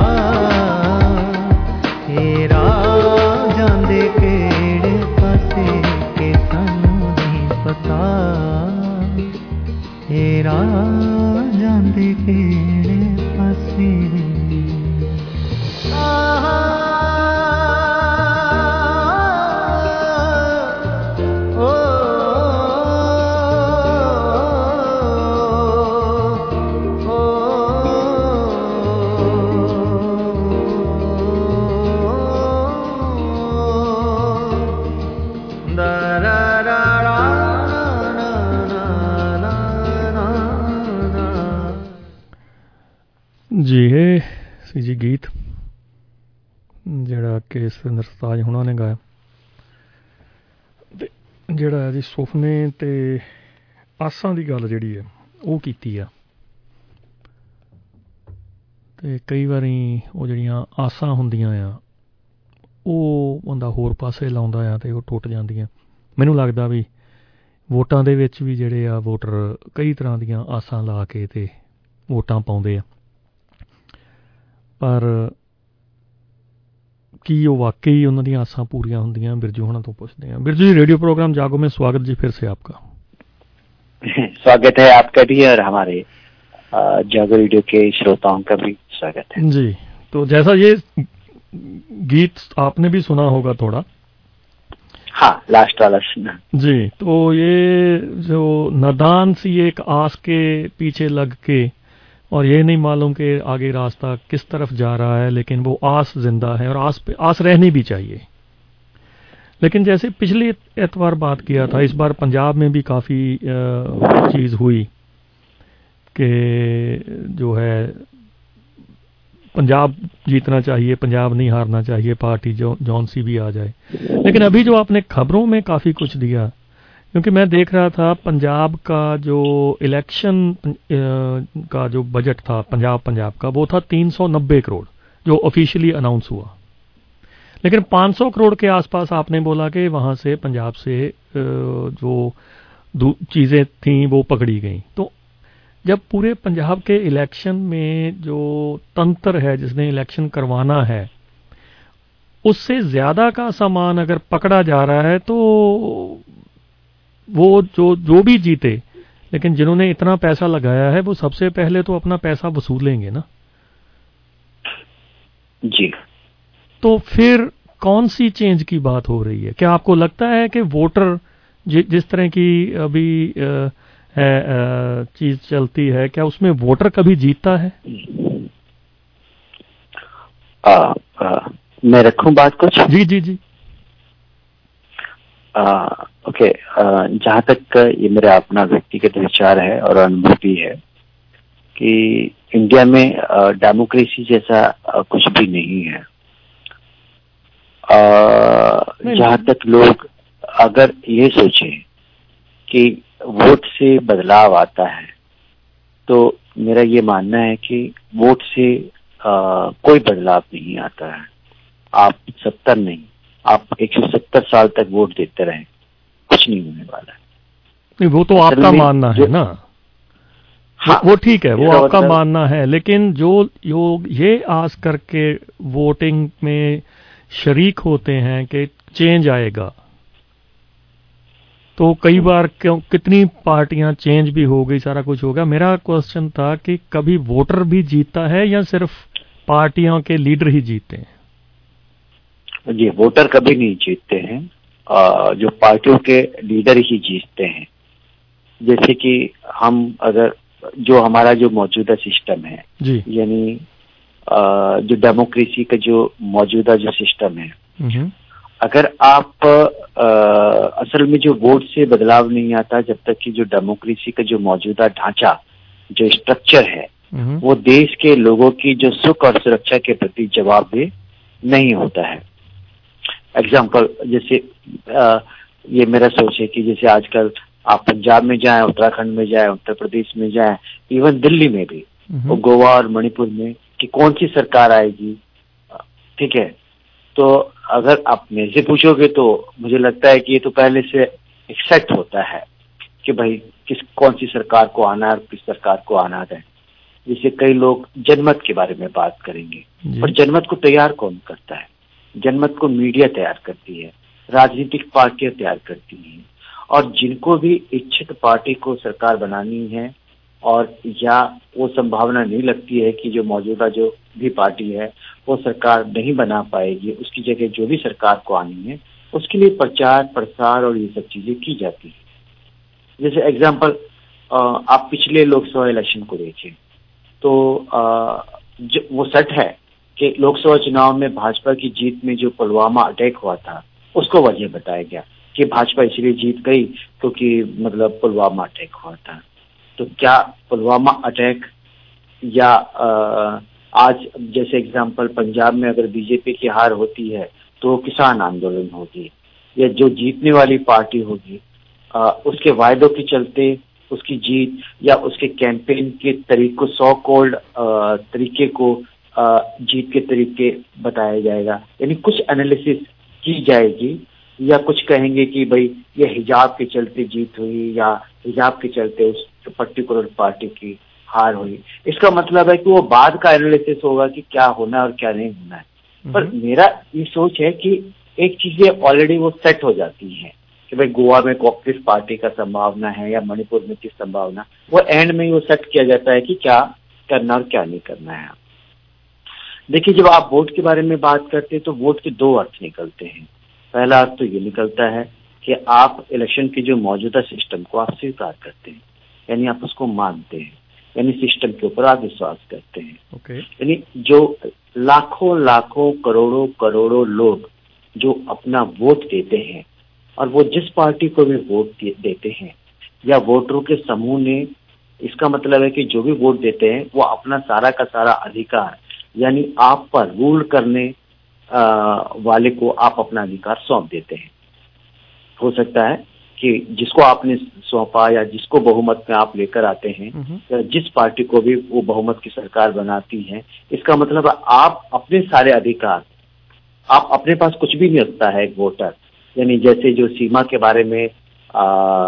ए राह जांदे केड़े पासे के सानू नहीं पता ए राह जांदे केड़े पासे जी ਇਹ ਸੀ ਜੀ ਗੀਤ ਜਿਹੜਾ ਕਿ ਸਤਿੰਦਰ ਸਰਤਾਜ ਹੁਣਾਂ ਨੇ ਗਾਇਆ ਤੇ ਜਿਹੜਾ ਹੈ ਜੀ ਸੁਪਨੇ ਤੇ ਆਸਾਂ ਦੀ ਗੱਲ ਜਿਹੜੀ ਹੈ ਉਹ ਕੀਤੀ ਆ ਤੇ ਕਈ ਵਾਰੀ ਉਹ ਜਿਹੜੀਆਂ ਆਸਾਂ ਹੁੰਦੀਆਂ ਆ ਉਹ ਬੰਦਾ ਹੋਰ ਪਾਸੇ ਲਾਉਂਦਾ ਆ ਤੇ ਉਹ ਟੁੱਟ ਜਾਂਦੀਆਂ ਮੈਨੂੰ ਲੱਗਦਾ ਵੀ ਵੋਟਾਂ ਦੇ ਵਿੱਚ ਵੀ ਜਿਹੜੇ ਆ ਵੋਟਰ ਕਈ ਤਰ੍ਹਾਂ ਦੀਆਂ ਆਸਾਂ ਲਾ ਕੇ ਤੇ ਵੋਟਾਂ ਪਾਉਂਦੇ ਆ ਪਰ ਕੀ ਉਹ वाकई ਉਹਨਾਂ ਦੀਆਂ ਆਸਾਂ पूरियां ਹੁੰਦੀਆਂ बिरजू होना तो पूछते हैं। बिरजू जी रेडियो प्रोग्राम जागो में स्वागत जी फिर से आपका। स्वागत है आपका भी और हमारे जागो रेडियो के श्रोताओं का भी स्वागत है जी। तो जैसा ये गीत आपने भी सुना होगा थोड़ा, हाँ लास्ट वाला सुना जी, तो ये जो नादान सी एक आस के पीछे लग के और ये नहीं मालूम कि आगे रास्ता किस तरफ जा रहा है, लेकिन वो आस जिंदा है और आस पे आस रहनी भी चाहिए। लेकिन जैसे पिछले एतवार बात किया था, इस बार पंजाब में भी काफ़ी चीज़ हुई कि जो है पंजाब जीतना चाहिए, पंजाब नहीं हारना चाहिए, पार्टी जो जौन सी भी आ जाए। लेकिन अभी जो आपने खबरों में काफ़ी कुछ दिया, क्योंकि मैं देख रहा था पंजाब का जो इलेक्शन का जो बजट था पंजाब पंजाब का वो था तीन सौ नब्बे करोड़ जो ऑफिशियली अनाउंस हुआ, लेकिन पाँच सौ करोड़ के आसपास आपने बोला कि वहाँ से पंजाब से जो चीज़ें थीं वो पकड़ी गई। तो जब पूरे पंजाब के इलेक्शन में जो तंत्र है जिसने इलेक्शन करवाना है उससे ज़्यादा का सामान अगर पकड़ा जा रहा है तो वो जो जो भी जीते, लेकिन जिन्होंने इतना पैसा लगाया है वो सबसे पहले तो अपना पैसा वसूलेंगे ना जी। तो फिर कौन सी चेंज की बात हो रही है? क्या आपको लगता है कि वोटर जि, जिस तरह की अभी आ, है चीज चलती है, क्या उसमें वोटर कभी जीतता है? आ, आ, मैं रखूं बात कुछ? जी जी जी आ, ओके, जहां तक ये मेरा अपना व्यक्तिगत विचार है और अनुभव भी है कि इंडिया में डेमोक्रेसी जैसा आ, कुछ भी नहीं है। जहां तक लोग अगर ये सोचे कि वोट से बदलाव आता है, तो मेरा ये मानना है कि वोट से आ, कोई बदलाव नहीं आता है। आप सत्तर नहीं, आप एक सौ सत्तर साल तक वोट देते रहें, कुछ नहीं होने वाला है। नहीं, वो तो आपका मानना है ना। हाँ, वो ठीक है, वो आपका मानना है, लेकिन जो लोग ये आस करके वोटिंग में शरीक होते हैं कि चेंज आएगा, तो कई बार क्यों कितनी पार्टियां चेंज भी हो गई, सारा कुछ होगा। मेरा क्वेश्चन था कि कभी वोटर भी जीता है या सिर्फ पार्टियों के लीडर ही जीते हैं? जी, वोटर कभी नहीं जीतते हैं, आ, जो पार्टियों के लीडर ही जीतते हैं। जैसे कि हम अगर जो हमारा जो मौजूदा सिस्टम है, यानी जो डेमोक्रेसी का जो मौजूदा जो सिस्टम है, अगर आप आ, असल में जो वोट से बदलाव नहीं आता जब तक कि जो डेमोक्रेसी का जो मौजूदा ढांचा, जो स्ट्रक्चर है, वो देश के लोगों की जो सुख और सुरक्षा के प्रति जवाबदेह नहीं होता है। एग्जाम्पल, जैसे आ, ये मेरा सोच है कि जैसे आजकल आप पंजाब में जाएं, उत्तराखंड में जाएं, उत्तर प्रदेश में जाएं, इवन दिल्ली में भी, और गोवा और मणिपुर में, कि कौन सी सरकार आएगी, ठीक है, तो अगर आप मेरे से पूछोगे तो मुझे लगता है कि ये तो पहले से एक्सेप्ट होता है कि भाई किस कौन सी सरकार को आना है और किस सरकार को आना है। जैसे कई लोग जनमत के बारे में बात करेंगे, पर जनमत को तैयार कौन करता है? जनमत को मीडिया तैयार करती है, राजनीतिक पार्टियां तैयार करती हैं, और जिनको भी इच्छित पार्टी को सरकार बनानी है और या वो संभावना नहीं लगती है कि जो मौजूदा जो भी पार्टी है वो सरकार नहीं बना पाएगी, उसकी जगह जो भी सरकार को आनी है, उसके लिए प्रचार प्रसार और ये सब चीजें की जाती है। जैसे एग्जाम्पल, आप पिछले लोकसभा इलेक्शन को देखें तो जो वो सच है कि लोकसभा चुनाव में भाजपा की जीत में जो पुलवामा अटैक हुआ था, उसको वजह बताया गया कि भाजपा इसलिए जीत गई क्योंकि मतलब पुलवामा अटैक हुआ था। तो क्या पुलवामा अटैक या आ, आज जैसे एग्जांपल पंजाब में अगर बीजेपी की हार होती है तो किसान आंदोलन होगी, या जो जीतने वाली पार्टी होगी आ, उसके वायदों के चलते उसकी जीत या उसके कैंपेन के तरीकों, सौ कोल्ड तरीके को आ, जीत के तरीके बताया जाएगा, यानी कुछ एनालिसिस की जाएगी, या कुछ कहेंगे कि भाई ये हिजाब के चलते जीत हुई या हिजाब के चलते उस पर्टिकुलर पार्टी की हार हुई। इसका मतलब है कि वो बाद का एनालिसिस होगा कि क्या होना है और क्या नहीं होना है। पर मेरा ये सोच है कि एक चीजें ऑलरेडी वो सेट हो जाती हैं कि भाई गोवा में किस पार्टी का संभावना है या मणिपुर में किस संभावना, वो एंड में ही वो सेट किया जाता है कि क्या करना और क्या नहीं करना है। देखिए, जब आप वोट के बारे में बात करते हैं तो वोट के दो अर्थ निकलते हैं। पहला अर्थ तो ये निकलता है कि आप इलेक्शन के जो मौजूदा सिस्टम को आप स्वीकार करते हैं, यानी आप उसको मानते हैं, यानी सिस्टम के ऊपर आप विश्वास करते हैं। okay. यानी जो लाखों लाखों करोड़ों करोड़ों लोग जो अपना वोट देते हैं और वो जिस पार्टी को भी वोट देते हैं या वोटरों के समूह ने, इसका मतलब है कि जो भी वोट देते हैं वो अपना सारा का सारा अधिकार, यानी आप पर रूल करने आ, वाले को आप अपना अधिकार सौंप देते हैं। हो सकता है कि जिसको आपने सौंपा या जिसको बहुमत में आप लेकर आते हैं या जिस पार्टी को भी वो बहुमत की सरकार बनाती है, इसका मतलब आप अपने सारे अधिकार, आप अपने पास कुछ भी नहीं रखता है एक वोटर। यानी जैसे जो सीमा के बारे में आ,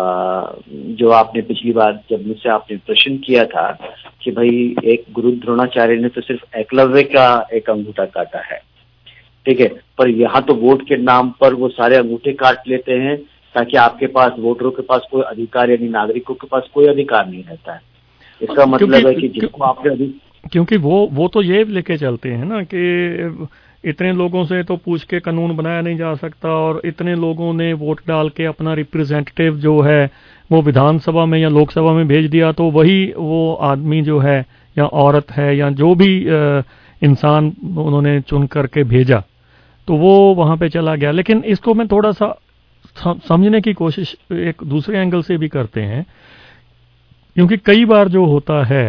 जो आपने पिछली बार जब मुझसे आपने प्रश्न किया था कि भाई एक गुरु द्रोणाचार्य ने तो सिर्फ एकलव्य का एक अंगूठा काटा है, ठीक है, पर यहाँ तो वोट के नाम पर वो सारे अंगूठे काट लेते हैं ताकि आपके पास, वोटरों के पास कोई अधिकार, यानी नागरिकों के पास कोई अधिकार नहीं रहता है। इसका मतलब है कि जिसको आपने, क्योंकि वो वो तो ये लेके चलते हैं ना कि इतने लोगों से तो पूछ के कानून बनाया नहीं जा सकता, और इतने लोगों ने वोट डाल के अपना रिप्रेजेंटेटिव जो है वो विधानसभा में या लोकसभा में भेज दिया, तो वही वो आदमी जो है या औरत है या जो भी इंसान उन्होंने चुन करके भेजा, तो वो वहां पे चला गया। लेकिन इसको मैं थोड़ा सा समझने की कोशिश एक दूसरे एंगल से भी करते हैं, क्योंकि कई बार जो होता है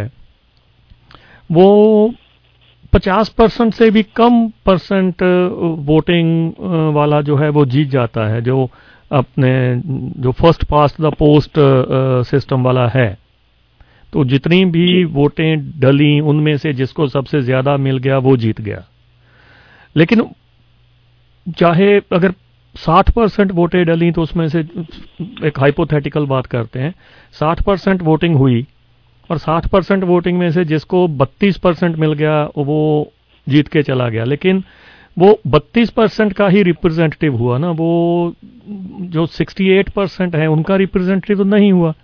वो पचास परसेंट से भी कम परसेंट वोटिंग वाला जो है वो जीत जाता है, जो अपने जो first past the post system वाला है। तो जितनी भी वोटें डली उनमें से जिसको सबसे ज्यादा मिल गया वो जीत गया। लेकिन चाहे अगर साठ परसेंट वोटें डली तो उसमें से एक हाइपोथेटिकल बात करते हैं, साठ परसेंट वोटिंग हुई और साठ परसेंट वोटिंग में से जिसको बत्तीस परसेंट मिल गया वो जीत के चला गया, लेकिन वो बत्तीस परसेंट का ही रिप्रेजेंटेटिव हुआ ना, वो जो अड़सठ परसेंट है उनका रिप्रेजेंटेटिव तो नहीं हुआ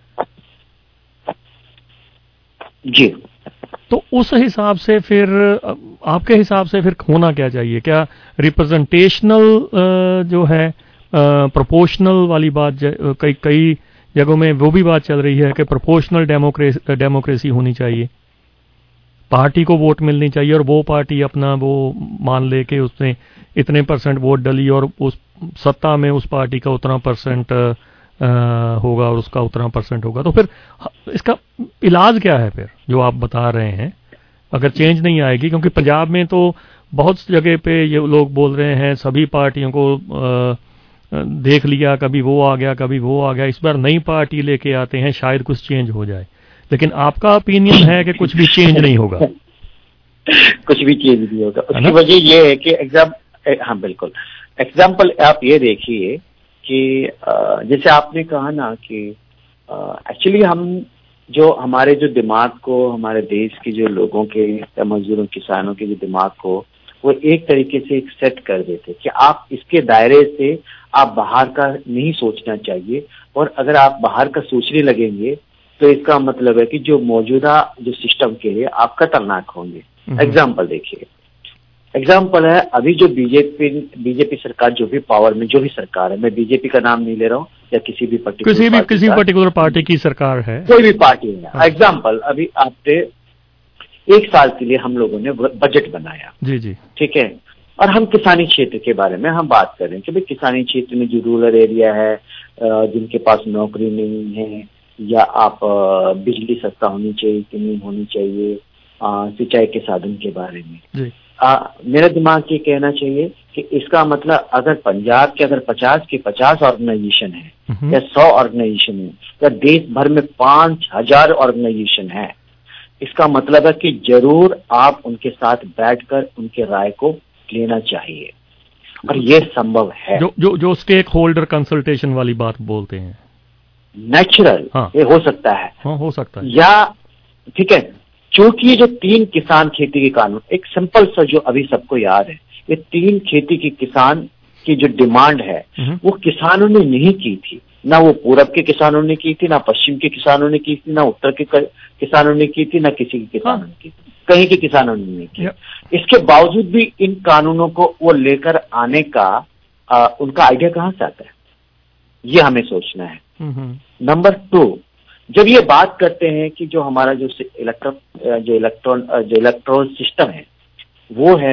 जी। तो उस हिसाब से फिर आपके हिसाब से फिर होना क्या चाहिए? क्या रिप्रेजेंटेशनल जो है प्रोपोर्शनल वाली बात, कई कई जगहों में वो भी बात चल रही है कि प्रोपोर्शनल डेमोक्रेसी डेमोक्रेसी होनी चाहिए, पार्टी को वोट मिलनी चाहिए और वो पार्टी अपना वो मान ले कि उसने इतने परसेंट वोट डली और उस सत्ता में उस पार्टी का उतना परसेंट होगा और उसका उतना परसेंट होगा। तो फिर इसका इलाज क्या है फिर जो आप बता रहे हैं अगर चेंज नहीं आएगी? क्योंकि पंजाब में तो बहुत जगह पे ये लोग बोल रहे हैं सभी पार्टियों को आ, देख लिया, कभी वो आ गया कभी वो आ गया, इस बार नई पार्टी लेके आते हैं शायद कुछ चेंज हो जाए, लेकिन आपका ओपिनियन है कि कुछ भी चेंज नहीं होगा? कुछ भी चेंज नहीं होगा। उसकी वजह ये है कि एग्जाम हाँ बिल्कुल, एग्जाम्पल आप ये देखिए कि जैसे आपने कहा ना कि एक्चुअली हम जो हमारे जो दिमाग को, हमारे देश के जो लोगों के या मजदूरों किसानों के जो दिमाग को वो एक तरीके से एक सेट कर देते कि आप इसके दायरे से आप बाहर का नहीं सोचना चाहिए, और अगर आप बाहर का सोचने लगेंगे तो इसका मतलब है कि जो मौजूदा जो सिस्टम के लिए आप खतरनाक होंगे। एग्जाम्पल देखिए, एग्जाम्पल है अभी जो बीजेपी बीजेपी सरकार जो भी पावर में जो भी सरकार है, मैं बीजेपी का नाम नहीं ले रहा हूँ या किसी भी पर्टिकुलर किसी भी किसी पर्टिकुलर पार्टी की सरकार है, कोई भी पार्टी है। एग्जाम्पल अभी आपने एक साल के लिए हम लोगों ने बजट बनाया, जी जी ठीक है, और हम किसानी क्षेत्र के बारे में हम बात कर रहे हैं कि भाई किसानी क्षेत्र में जो रूरल एरिया है, जिनके पास नौकरी नहीं है, या आप बिजली सस्ता होनी चाहिए कि नहीं होनी चाहिए, सिंचाई के साधन के बारे में जी। आ, मेरा दिमाग ये कहना चाहिए कि इसका मतलब अगर पंजाब के अगर पचास के पचास ऑर्गेनाइजेशन है या सौ ऑर्गेनाइजेशन है या देश भर में पांच हजार ऑर्गेनाइजेशन है, इसका मतलब है कि जरूर आप उनके साथ बैठकर उनके राय को लेना चाहिए, और ये संभव है। जो जो जो स्टेक होल्डर कंसल्टेशन वाली बात बोलते हैं, नेचुरल हाँ। ये हो सकता है, हाँ हो सकता है, या ठीक है, क्योंकि ये जो तीन किसान खेती के कानून, एक सिंपल सा जो अभी सबको याद है, ये तीन खेती की किसान की जो डिमांड है वो किसानों ने नहीं की थी, ना वो पूरब के किसानों ने की थी, ना पश्चिम के किसानों ने की थी, ना उत्तर के किसानों ने की थी, ना किसी के किसानों ने की थी, कहीं के किसानों ने नहीं की। इसके बावजूद भी इन कानूनों को वो लेकर आने का आ, उनका आइडिया कहाँ से आता है, ये हमें सोचना है। नंबर टू, जब ये बात करते हैं कि जो हमारा जो इलेक्ट्रॉन जो इलेक्ट्रॉन जो इलेक्ट्रॉन सिस्टम है वो है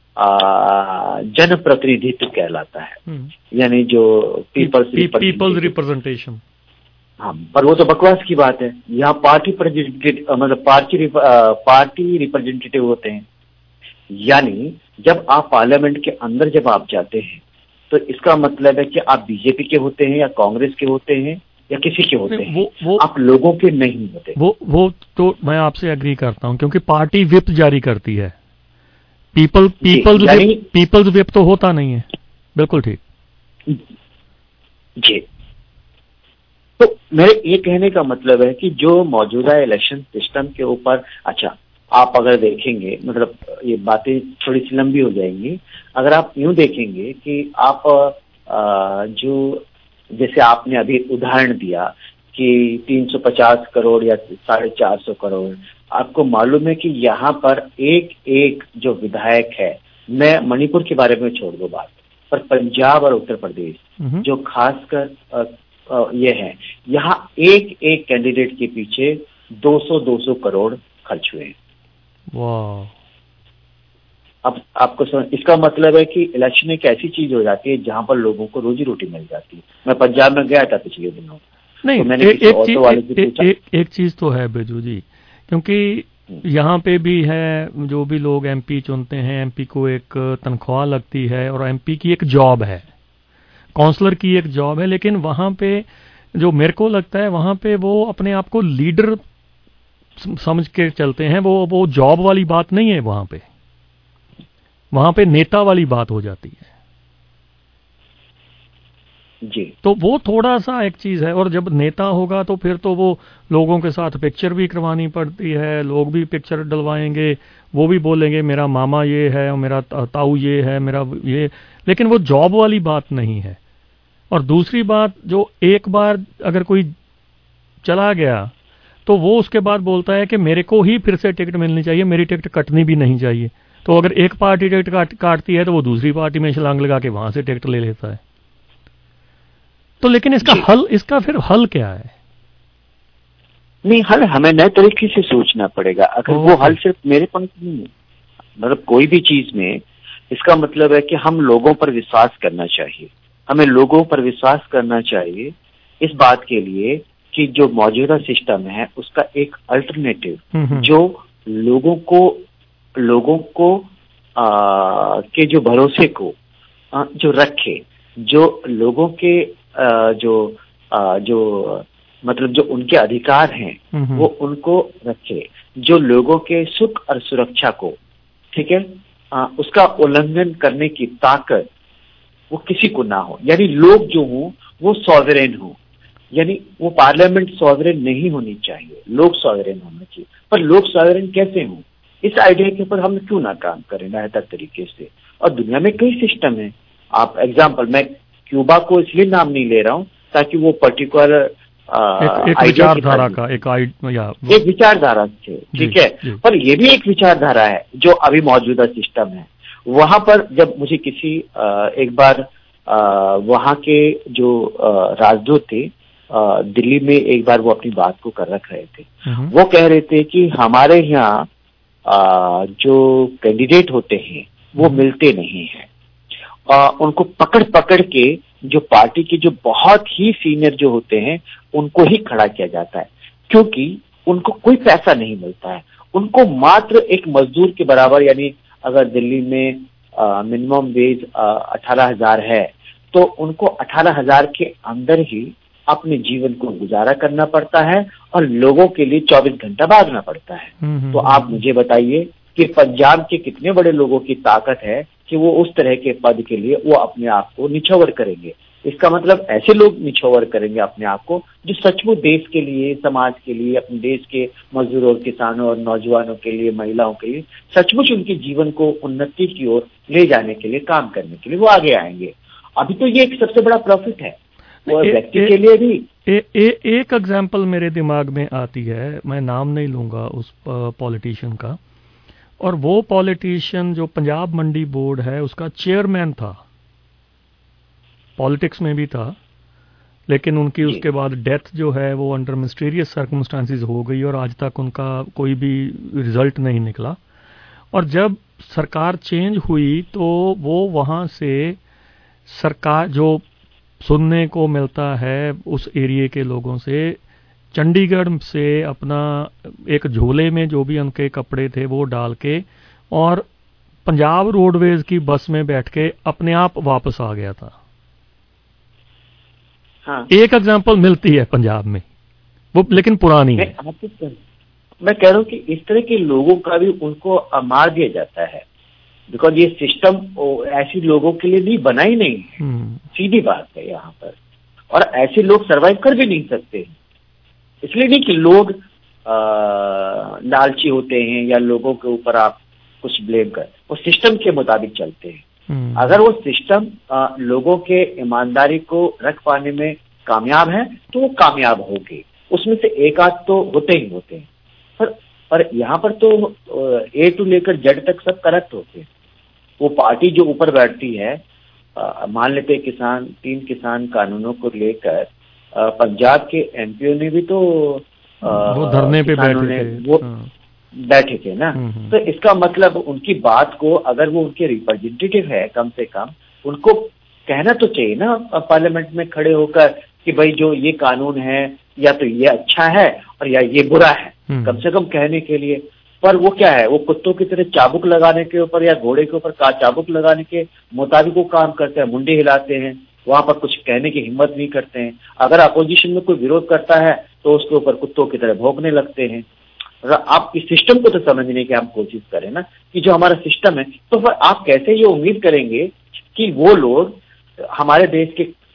जन प्रतिनिधित्व कहलाता है, यानी जो पीपल्स पीपल्स रिप्रेजेंटेशन। हाँ, पर वो तो बकवास की बात है। यहाँ पार्टी मतलब पार्टी पार्टी रिप्रेजेंटेटिव होते हैं, यानी जब आप पार्लियामेंट के अंदर जब आप जाते हैं तो इसका मतलब है कि आप बीजेपी के होते हैं या कांग्रेस के होते हैं या किसी के होते हैं, वो, वो, आप लोगों के नहीं होते। वो वो तो मैं आपसे एग्री करता हूं, क्योंकि पार्टी विप जारी करती है, people peoples whip, peoples whip तो होता नहीं है। बिल्कुल ठीक जी। तो मेरे ये कहने का मतलब है कि जो मौजूदा इलेक्शन सिस्टम के ऊपर, अच्छा आप अगर देखेंगे, मतलब ये बातें थोड़ी सी लंबी हो जाएंगी, अगर आप यूं देखेंगे कि आप आ, जो जैसे आपने अभी उदाहरण दिया कि तीन सौ पचास करोड़ या साढ़े चार सौ करोड़, आपको मालूम है कि यहाँ पर एक एक जो विधायक है, मैं मणिपुर के बारे में छोड़ दो बात, पर पंजाब और उत्तर प्रदेश जो खासकर ये है, यहाँ एक एक कैंडिडेट के पीछे दो सौ दो सौ करोड़ खर्च हुए हैं। वाह। अब आपको समझ, इसका मतलब है कि इलेक्शन एक ऐसी चीज हो जाती है जहां पर लोगों को रोजी रोटी मिल जाती है। मैं पंजाब में गया था पिछले दिनों, नहीं तो मैंने एक, एक, चीज, एक, एक, एक, एक चीज तो है बेजू जी, क्योंकि यहाँ पे भी है, जो भी लोग एमपी चुनते हैं, एमपी को एक तनख्वाह लगती है और एमपी की एक जॉब है, काउंसलर की एक जॉब है, लेकिन वहां पे जो मेरे को लगता है वहां पे वो अपने आप को लीडर समझ के चलते हैं, वो वो जॉब वाली बात नहीं है, वहां पे वहां पे नेता वाली बात हो जाती है। जी। तो वो थोड़ा सा एक चीज है। और जब नेता होगा तो फिर तो वो लोगों के साथ पिक्चर भी करवानी पड़ती है, लोग भी पिक्चर डलवाएंगे, वो भी बोलेंगे मेरा मामा ये है और मेरा ताऊ ये है, मेरा ये, लेकिन वो जॉब वाली बात नहीं है। और दूसरी बात, जो एक बार अगर कोई चला गया तो वो उसके बाद बोलता है कि मेरे को ही फिर से टिकट मिलनी चाहिए, मेरी टिकट कटनी भी नहीं चाहिए। तो अगर एक पार्टी टिकट काट, काटती है तो वो दूसरी पार्टी में छलांग लगा के वहां से टिकट ले लेता है। तो लेकिन इसका हल, इसका फिर हल क्या है? नहीं, हल हमें नए तरीके से सोचना पड़ेगा। अगर वो हल सिर्फ मेरे पास नहीं है, मतलब कोई भी चीज में, इसका मतलब है कि हम लोगों पर विश्वास करना चाहिए। हमें लोगों पर विश्वास करना चाहिए इस बात के लिए कि जो मौजूदा सिस्टम है उसका एक अल्टरनेटिव जो लोगों को लोगों को आ, के जो भरोसे को आ, जो रखे, जो लोगों के आ, जो आ, जो मतलब जो उनके अधिकार हैं वो उनको रखे, जो लोगों के सुख और सुरक्षा को, ठीक है, आ, उसका उल्लंघन करने की ताकत वो किसी को ना हो। यानी लोग जो हों वो सॉवरेन हो, यानी वो पार्लियामेंट सॉवरेन नहीं होनी चाहिए, लोग सॉवरेन होना चाहिए। पर लोग सॉवरेन कैसे हों, इस आइडिया के ऊपर हम क्यों ना काम करें बेहतर तरीके से। और दुनिया में कई सिस्टम है। आप एग्जाम्पल, मैं क्यूबा को इसलिए नाम नहीं ले रहा हूं ताकि वो पर्टिकुलर एक, एक विचारधारा का एक या एक विचारधारा से, ठीक है, पर ये भी एक विचारधारा है जो अभी मौजूदा सिस्टम है। वहां पर जब मुझे किसी आ, एक बार वहां के जो राजदूत थे आ, दिल्ली में, एक बार वो अपनी बात को कर रख रहे थे। वो कह रहे थे कि हमारे यहाँ जो कैंडिडेट होते हैं वो मिलते नहीं है, आ, उनको पकड़ पकड़ के जो पार्टी के जो बहुत ही सीनियर जो होते हैं उनको ही खड़ा किया जाता है, क्योंकि उनको कोई पैसा नहीं मिलता है। उनको मात्र एक मजदूर के बराबर, यानी अगर दिल्ली में मिनिमम वेज अठारह हजार है तो उनको अठारह हजार के अंदर ही अपने जीवन को गुजारा करना पड़ता है और लोगों के लिए चौबीस घंटा भागना पड़ता है। तो आप मुझे बताइए कि पंजाब के कितने बड़े लोगों की ताकत है कि वो उस तरह के पद के लिए वो अपने आप को निछावर करेंगे। इसका मतलब ऐसे लोग निछावर करेंगे अपने आप को जो सचमुच देश के लिए, समाज के लिए, अपने देश के मजदूरों, किसानों और नौजवानों के लिए, महिलाओं के लिए सचमुच उनके जीवन को उन्नति की ओर ले जाने के लिए, काम करने के लिए वो आगे आएंगे। अभी तो ये एक सबसे बड़ा प्रॉफिट है वो व्यक्ति के लिए भी। ए, ए, एक एग्जाम्पल मेरे दिमाग में आती है, मैं नाम नहीं लूंगा उस पॉलिटिशियन का, और वो पॉलिटिशियन जो पंजाब मंडी बोर्ड है उसका चेयरमैन था, पॉलिटिक्स में भी था, लेकिन उनकी उसके बाद डेथ जो है वो अंडर मिस्टीरियस सर्कमस्टांसिस हो गई और आज तक उनका कोई भी रिजल्ट नहीं निकला। और जब सरकार चेंज हुई तो वो वहां से सरकार, जो सुनने को मिलता है उस एरिया के लोगों से, चंडीगढ़ से अपना एक झोले में जो भी उनके कपड़े थे वो डाल के और पंजाब रोडवेज की बस में बैठ के अपने आप वापस आ गया था। हाँ। एक एग्जांपल मिलती है पंजाब में, वो लेकिन पुरानी मैं, है। मैं कह रहा हूं कि इस तरह के लोगों का भी उनको मार दिया जाता है, बिकॉज ये सिस्टम ऐसे लोगों के लिए नहीं बना ही नहीं है, सीधी बात है यहाँ पर। और ऐसे लोग सरवाइव कर भी नहीं सकते, इसलिए नहीं कि लोग लालची होते हैं या लोगों के ऊपर आप कुछ ब्लेम कर, वो सिस्टम के मुताबिक चलते हैं। अगर वो सिस्टम लोगों के ईमानदारी को रख पाने में कामयाब है तो वो कामयाब होगी, उसमें से एक आध तो होते ही होते हैं। पर पर यहाँ पर तो ए टू लेकर जेड तक सब करप्ट होते हैं। वो पार्टी जो ऊपर बैठती है, मान लेते किसान, तीन किसान कानूनों को लेकर पंजाब के एमपीओ ने भी तो वो धरने पे बैठे थे, वो बैठे थे ना। तो इसका मतलब उनकी बात को, अगर वो उनके रिप्रेजेंटेटिव है, कम से कम उनको कहना तो चाहिए ना पार्लियामेंट में खड़े होकर कि भाई जो ये कानून है या तो ये अच्छा है और या ये बुरा है, कम से कम कहने के लिए। पर वो क्या है, वो कुत्तों की तरह चाबुक लगाने के ऊपर या घोड़े के ऊपर चाबुक लगाने के मुताबिक वो काम करते हैं, मुंडे हिलाते हैं, वहां पर कुछ कहने की हिम्मत नहीं करते हैं। अगर अपोजिशन में कोई विरोध करता है तो उसके ऊपर कुत्तों की तरह भौंकने लगते हैं। आप इस सिस्टम को तो समझने की हम कोशिश करें ना कि जो हमारा सिस्टम है, तो फिर आप कैसे ये उम्मीद करेंगे कि वो लोग हमारे देश के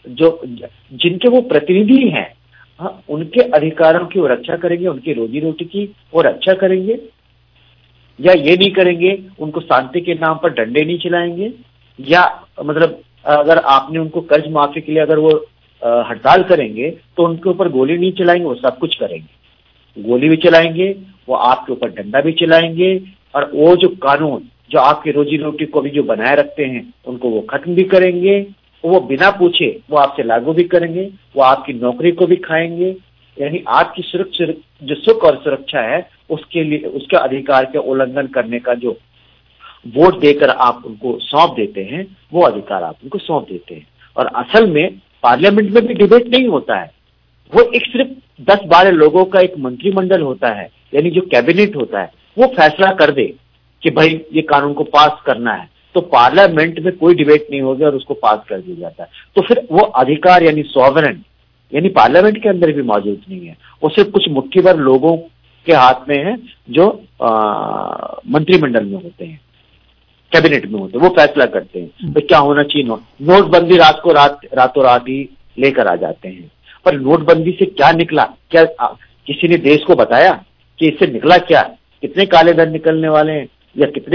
जो जिनके वो प्रतिनिधि हैं, हाँ, उनके अधिकारों की वो रक्षा करेंगे, उनकी रोजी रोटी की वो रक्षा करेंगे, या ये नहीं करेंगे, उनको शांति के नाम पर डंडे नहीं चलाएंगे, या मतलब अगर आपने उनको कर्ज माफी के लिए अगर वो हड़ताल करेंगे तो उनके ऊपर गोली नहीं चलाएंगे, वो सब कुछ करेंगे, गोली भी चलाएंगे, वो आपके ऊपर डंडा भी चलाएंगे, और वो जो कानून जो आपकी रोजी रोटी को भी जो बनाए रखते हैं उनको वो खत्म भी करेंगे, वो बिना पूछे वो आपसे लागू भी करेंगे, वो आपकी नौकरी को भी खाएंगे। यानी आपकी सुरक्षा जो सुख और सुरक्षा है उसके लिए उसके अधिकार के उल्लंघन करने का जो वोट देकर आप उनको सौंप देते हैं, वो अधिकार आप उनको सौंप देते हैं। और असल में पार्लियामेंट में भी डिबेट नहीं होता है, वो एक सिर्फ दस बारह लोगों का एक मंत्रिमंडल होता है, यानी जो कैबिनेट होता है, वो फैसला कर दे कि भाई ये कानून को पास करना है, तो पार्लियामेंट में कोई डिबेट नहीं होगी और उसको पास कर दिया जाता है। तो फिर वो अधिकार यानी सॉवरेन यानी पार्लियामेंट के अंदर भी मौजूद नहीं है, वो सिर्फ कुछ मुट्ठी भर लोगों के हाथ में है जो मंत्रिमंडल में होते हैं, कैबिनेट में होते हैं, वो फैसला करते हैं तो क्या होना चाहिए। नोट नोटबंदी रात को रात रातों रात ही लेकर आ जाते हैं, पर नोटबंदी से क्या निकला? क्या आ, किसी ने देश को बताया कि इससे निकला क्या? कितने काले धन निकलने वाले हैं, या कितने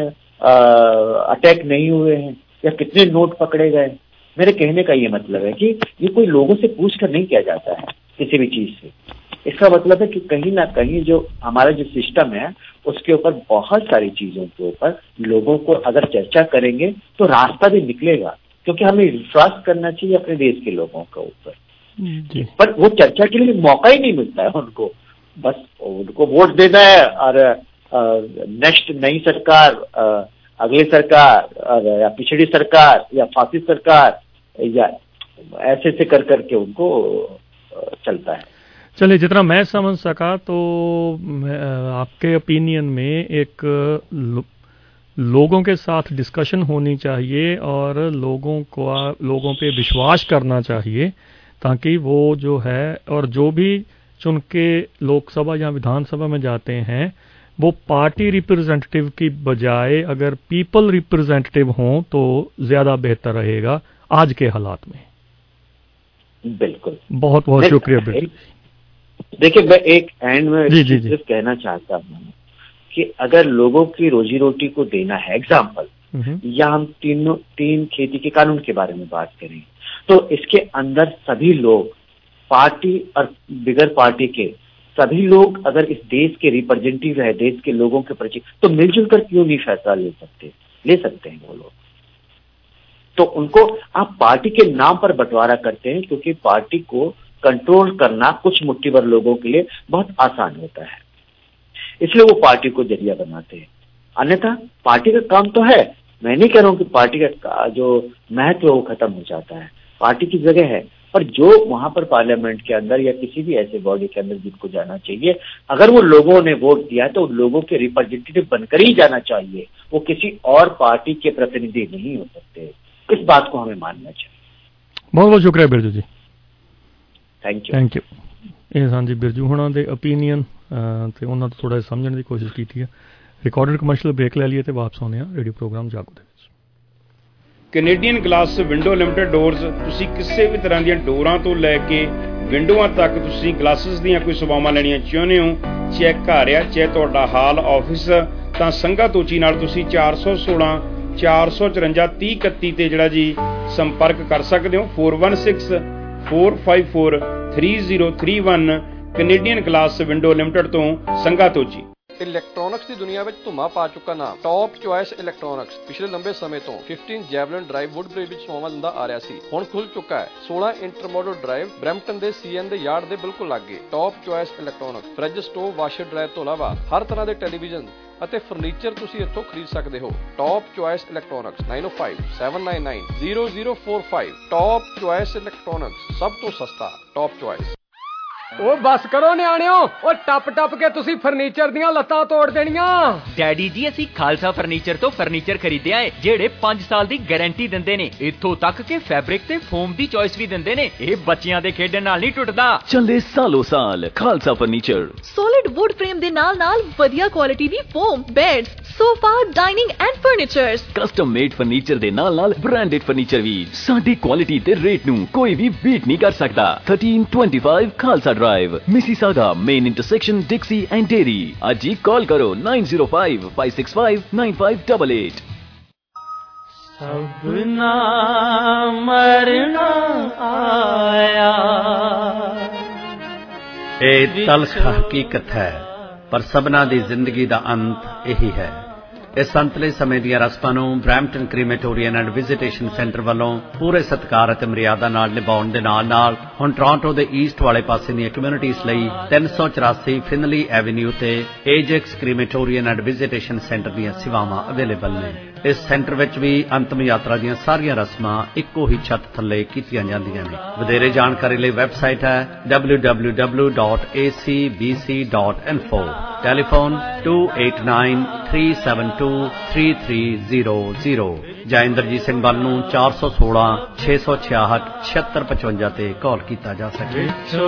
अटैक नहीं हुए हैं, या कितने नोट पकड़े गए? मेरे कहने का ये मतलब है कि ये कोई लोगों से पूछ कर नहीं किया जाता है किसी भी चीज से। इसका मतलब है कि कहीं ना कहीं जो हमारा जो सिस्टम है उसके ऊपर बहुत सारी चीजों के ऊपर लोगों को अगर चर्चा करेंगे तो रास्ता भी निकलेगा, क्योंकि हमें विश्वास करना चाहिए अपने देश के लोगों के ऊपर। पर वो चर्चा के लिए मौका ही नहीं मिलता है उनको, बस उनको वोट देना है और नेक्स्ट नई सरकार, आ, अगली सरकार या पिछड़ी सरकार या फासिस्ट सरकार या ऐसे से कर करके उनको चलता है। चलिए, जितना मैं समझ सका तो आपके ओपिनियन में एक लो, लोगों के साथ डिस्कशन होनी चाहिए और लोगों को लोगों पे विश्वास करना चाहिए, ताकि वो जो है और जो भी चुन के लोकसभा या विधानसभा में जाते हैं वो पार्टी रिप्रेजेंटेटिव की बजाय अगर पीपल रिप्रेजेंटेटिव हों तो ज्यादा बेहतर रहेगा आज के हालात में। बिल्कुल, बहुत बहुत शुक्रिया। बिल्कुल, देखिए मैं एक एंड में जी, जी, सिर्फ कहना चाहता हूँ कि अगर लोगों की रोजी रोटी को देना है, एग्जाम्पल या हम तीनों तीन खेती के कानून के बारे में बात करें तो इसके अंदर सभी लोग, पार्टी और बिगर पार्टी के सभी लोग अगर इस देश के रिप्रेजेंटेटिव है, देश के लोगों के परिचय, तो मिलजुल कर क्यों नहीं फैसला ले सकते? ले सकते हैं वो लोग। तो उनको आप पार्टी के नाम पर बंटवारा करते हैं, क्योंकि पार्टी को कंट्रोल करना कुछ मुट्ठी भर लोगों के लिए बहुत आसान होता है, इसलिए वो पार्टी को जरिया बनाते हैं। अन्यथा पार्टी का काम तो है, मैं नहीं कह रहा हूं कि पार्टी का जो महत्व है वो खत्म हो जाता है, पार्टी की जगह है, पर जो वहां पर पार्लियामेंट के अंदर या किसी भी ऐसे बॉडी के अंदर जिनको जाना चाहिए, अगर वो लोगों ने वोट दिया है तो लोगों के रिप्रेजेंटेटिव बनकर ही जाना चाहिए, वो किसी और पार्टी के प्रतिनिधि नहीं हो सकते। इस बात को हमें मानना चाहिए। बहुत बहुत शुक्रिया Birju ji, thank you thank you. ਇਹ ਸਾਂਝੀ ਬਿਰਜੂ ਹੁਣਾਂ ਦੇ ਓਪੀਨੀਅਨ ਤੇ ਉਹਨਾਂ ਤੋਂ ਥੋੜਾ ਸਮਝਣ ਦੀ ਕੋਸ਼ਿਸ਼ ਕੀਤੀ ਹੈ। ਰਿਕਾਰਡਡ ਕਮਰਸ਼ੀਅਲ ਬ੍ਰੇਕ ਲੈ ਲਈਏ ਤੇ ਵਾਪਸ ਆਉਂਦੇ ਹਾਂ ਰੇਡੀਓ ਪ੍ਰੋਗਰਾਮ ਜਾਗੋ ਦੇ ਵਿੱਚ। Canadian glass window limited doors, ਤੁਸੀਂ ਕਿਸੇ ਵੀ ਤਰ੍ਹਾਂ ਦੀਆਂ ਡੋਰਾਂ ਤੋਂ ਲੈ ਕੇ ਵਿੰਡੋਆਂ ਤੱਕ ਤੁਸੀਂ ਗਲਾਸਿਸ ਦੀਆਂ ਕੋਈ ਸੇਵਾਵਾਂ ਲੈਣੀਆਂ ਚਾਹੁੰਦੇ ਹੋ, ਚਾਹੇ ਘਰ ਆ ਚਾਹੇ ਤੁਹਾਡਾ ਹਾਲ ਆਫਿਸ, ਤਾਂ ਸੰਘਾ ਤੋਚੀ ਨਾਲ ਤੁਸੀਂ ਚਾਰ ਸੌ ਸੋਲਾਂ ਚਾਰ ਸੌ ਚੁਰੰਜਾ ਤੀਹ ਇਕੱਤੀ ਤੇ ਜਿਹੜਾ ਜੀ ਸੰਪਰਕ ਕਰ ਸਕਦੇ ਹੋ। Four one six four five four three zero three one Canadian glass window limited ਤੋਂ ਸੰਘਾ ਤੋਚੀ। ਇਲੈਕਟ੍ਰੋਨਿਕਸ ਦੀ ਦੁਨੀਆ ਵਿੱਚ ਧੁੰਮਾ ਪਾ ਚੁੱਕਾ ਨਾਮ ਟੌਪ ਚੁਆਇਸ ਇਲੈਕਟ੍ਰੋਨਿਕਸ ਪਿਛਲੇ ਲੰਬੇ ਸਮੇਂ ਤੋਂ ਫਿਫਟੀਨ ਜੈਵਲਿਨ ਡਰਾਈਵ ਵੁੱਡਬ੍ਰਿਜ ਵਿੱਚ ਸੇਵਾਵਾਂ ਦਿੰਦਾ ਆ ਰਿਹਾ ਸੀ, ਹੁਣ ਖੁੱਲ ਚੁੱਕਾ ਹੈ ਸੋਲਾਂ ਇੰਟਰਮੋਡਲ ਡਰਾਈਵ ਬਰੈਂਪਟਨ ਦੇ ਸੀਐਨ ਦੇ ਯਾਰਡ ਦੇ ਬਿਲਕੁਲ ਲਾਗੇ। Top choice electronics fridge, stove, washer dryer ਤੋਂ ਇਲਾਵਾ ਹਰ ਤਰ੍ਹਾਂ ਦੇ ਟੈਲੀਵਿਜ਼ਨ ਅਤੇ ਫਰਨੀਚਰ ਤੁਸੀਂ ਇੱਥੋਂ ਖਰੀਦ ਸਕਦੇ ਹੋ। Top choice electronics nine O five seven nine nine zero zero four five. Top choice electronics, ਸਭ ਤੋਂ ਸਸਤਾ ਟੌਪ ਚੁਆਇਸ। ਉਹ ਬਸ ਕਰੋ ਨਿਆਣਿਓ, ਉਹ ਟੱਪ ਟੱਪ ਕੇ ਤੁਸੀਂ ਫਰਨੀਚਰ ਦੀਆਂ ਲੱਤਾਂ ਤੋੜ ਦੇਣੀਆਂ। ਡੈਡੀ ਜੀ ਅਸੀਂ ਖਾਲਸਾ ਫਰਨੀਚਰ ਤੋਂ ਫਰਨੀਚਰ ਖਰੀਦਿਆ ਏ ਜਿਹੜੇ ਪੰਜ ਸਾਲ ਦੀ ਗਾਰੰਟੀ ਦਿੰਦੇ ਨੇ, ਇੱਥੋਂ ਤੱਕ ਕਿ ਫੈਬਰਿਕ ਤੇ ਫੋਮ ਦੀ ਚੋਇਸ ਵੀ ਦਿੰਦੇ ਨੇ। ਇਹ ਬੱਚਿਆਂ ਦੇ ਖੇਡਣ ਨਾਲ ਨਹੀਂ ਟੁੱਟਦਾ, ਚੱਲੇ ਸਾਲੋ ਸਾਲ Khalsa furniture. Solid wood frame ਦੇ ਨਾਲ ਨਾਲ ਵਧੀਆ ਕੁਆਲਿਟੀ ਦੀ foam, beds, sofa, dining and furnitures. Custom made furniture ਦੇ ਨਾਲ ਨਾਲ ਬ੍ਰਾਂਡਡ ਫਰਨੀਚਰ ਵੀ ਸਾਡੀ ਕੁਆਲਿਟੀ ਤੇ ਰੇਟ ਨੂੰ ਕੋਈ ਵੀ ਬੀਟ ਨਹੀਂ ਕਰ ਸਕਦਾ। thirteen twenty-five Khalsa drive, Mississauga main intersection, Dixie and Derry. ਅੱਜ ਹੀ ਕਾਲ ਕਰੋ nine zero five five six five nine five eight eight। सबना मरना आया। ਇਹ ਤਲਖ ਹਕੀਕਤ ਹੈ, ਪਰ ਸਭਨਾ ਦੀ ਜ਼ਿੰਦਗੀ ਦਾ ਅੰਤ ਇਹੀ ਹੈ। ਇਸ ਅੰਤਲੇ ਸਮੇਂ ਦੀਆਂ ਰਸਮਾਂ ਨੂੰ Brampton crematorium and visitation centre ਵੱਲੋਂ ਪੂਰੇ ਸਤਿਕਾਰ ਅਤੇ ਮਰਿਆਦਾ ਨਾਲ ਨਿਭਾਉਣ ਦੇ ਨਾਲ ਨਾਲ ਹੁਣ ਟੋਰਾਂਟੋ ਦੇ ਈਸਟ ਵਾਲੇ ਪਾਸੇ ਦੀਆਂ ਕਮਿਊਨਿਟੀਜ਼ ਲਈ ਤਿੰਨ ਸੌ ਚੁਰਾਸੀ ਫਿਨਲੀ ਐਵਨਿਊ ਤੇ Ajax crematorium and visitation centre ਦੀਆਂ ਸੇਵਾਵਾਂ ਅਵੇਲੇਬਲ ਨੇ। ਇਸ ਸੈਂਟਰ ਵਿੱਚ ਵੀ ਅੰਤਮ ਯਾਤਰਾ ਦੀਆਂ ਸਾਰੀਆਂ ਰਸਮਾਂ ਇੱਕੋ ਹੀ ਛੱਤ ਥੱਲੇ ਕੀਤੀਆਂ ਜਾਂਦੀਆਂ ਨੇ। ਵਧੇਰੇ ਜਾਣਕਾਰੀ ਲਈ ਵੈਬਸਾਈਟ ਹੈ w w w dot a c b c dot info। Telephone two eight nine three seven two three three zero zero ਜਾਂ ਇੰਦਰਜੀਤ ਸਿੰਘ ਵੱਲ ਨੂੰ four one six six six six six six five five ਤੇ ਕਾਲ ਕੀਤਾ ਜਾ ਸਕੇ।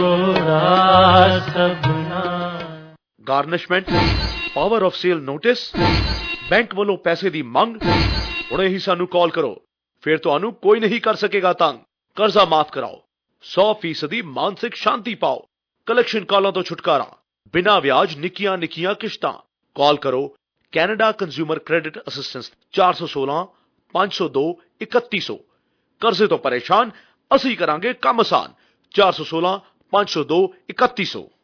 Garnishment, power of sale notice, bank ਵੱਲੋਂ ਪੈਸੇ ਦੀ ਮੰਗ। ਹੁਣੇ ਹੀ ਸਾਨੂੰ ਕਾਲ ਕਰੋ, ਫਿਰ ਤੁਹਾਨੂੰ ਕੋਈ ਨਹੀਂ ਕਰ ਸਕੇਗਾ ਤੰਗ। ਕਰਜ਼ਾ ਮਾਫ ਕਰਾਓ, ਸੌ ਫੀਸਦੀ ਮਾਨਸਿਕ ਸ਼ਾਂਤੀ ਪਾਓ, ਕਲੈਕਸ਼ਨ ਕਾਲਾਂ ਤੋਂ ਛੁਟਕਾਰਾ, ਬਿਨਾਂ ਵਿਆਜ ਨਿੱਕੀਆਂ ਨਿੱਕੀਆਂ ਕਿਸ਼ਤਾਂ। ਕਾਲ ਕਰੋ Canada consumer credit assistance four one six five zero two thirty-one hundred। ਕਰਜ਼ੇ ਤੋਂ ਪਰੇਸ਼ਾਨ, ਅਸੀਂ ਕਰਾਂਗੇ ਕੰਮ ਆਸਾਨ। four one six five zero two thirty-one hundred।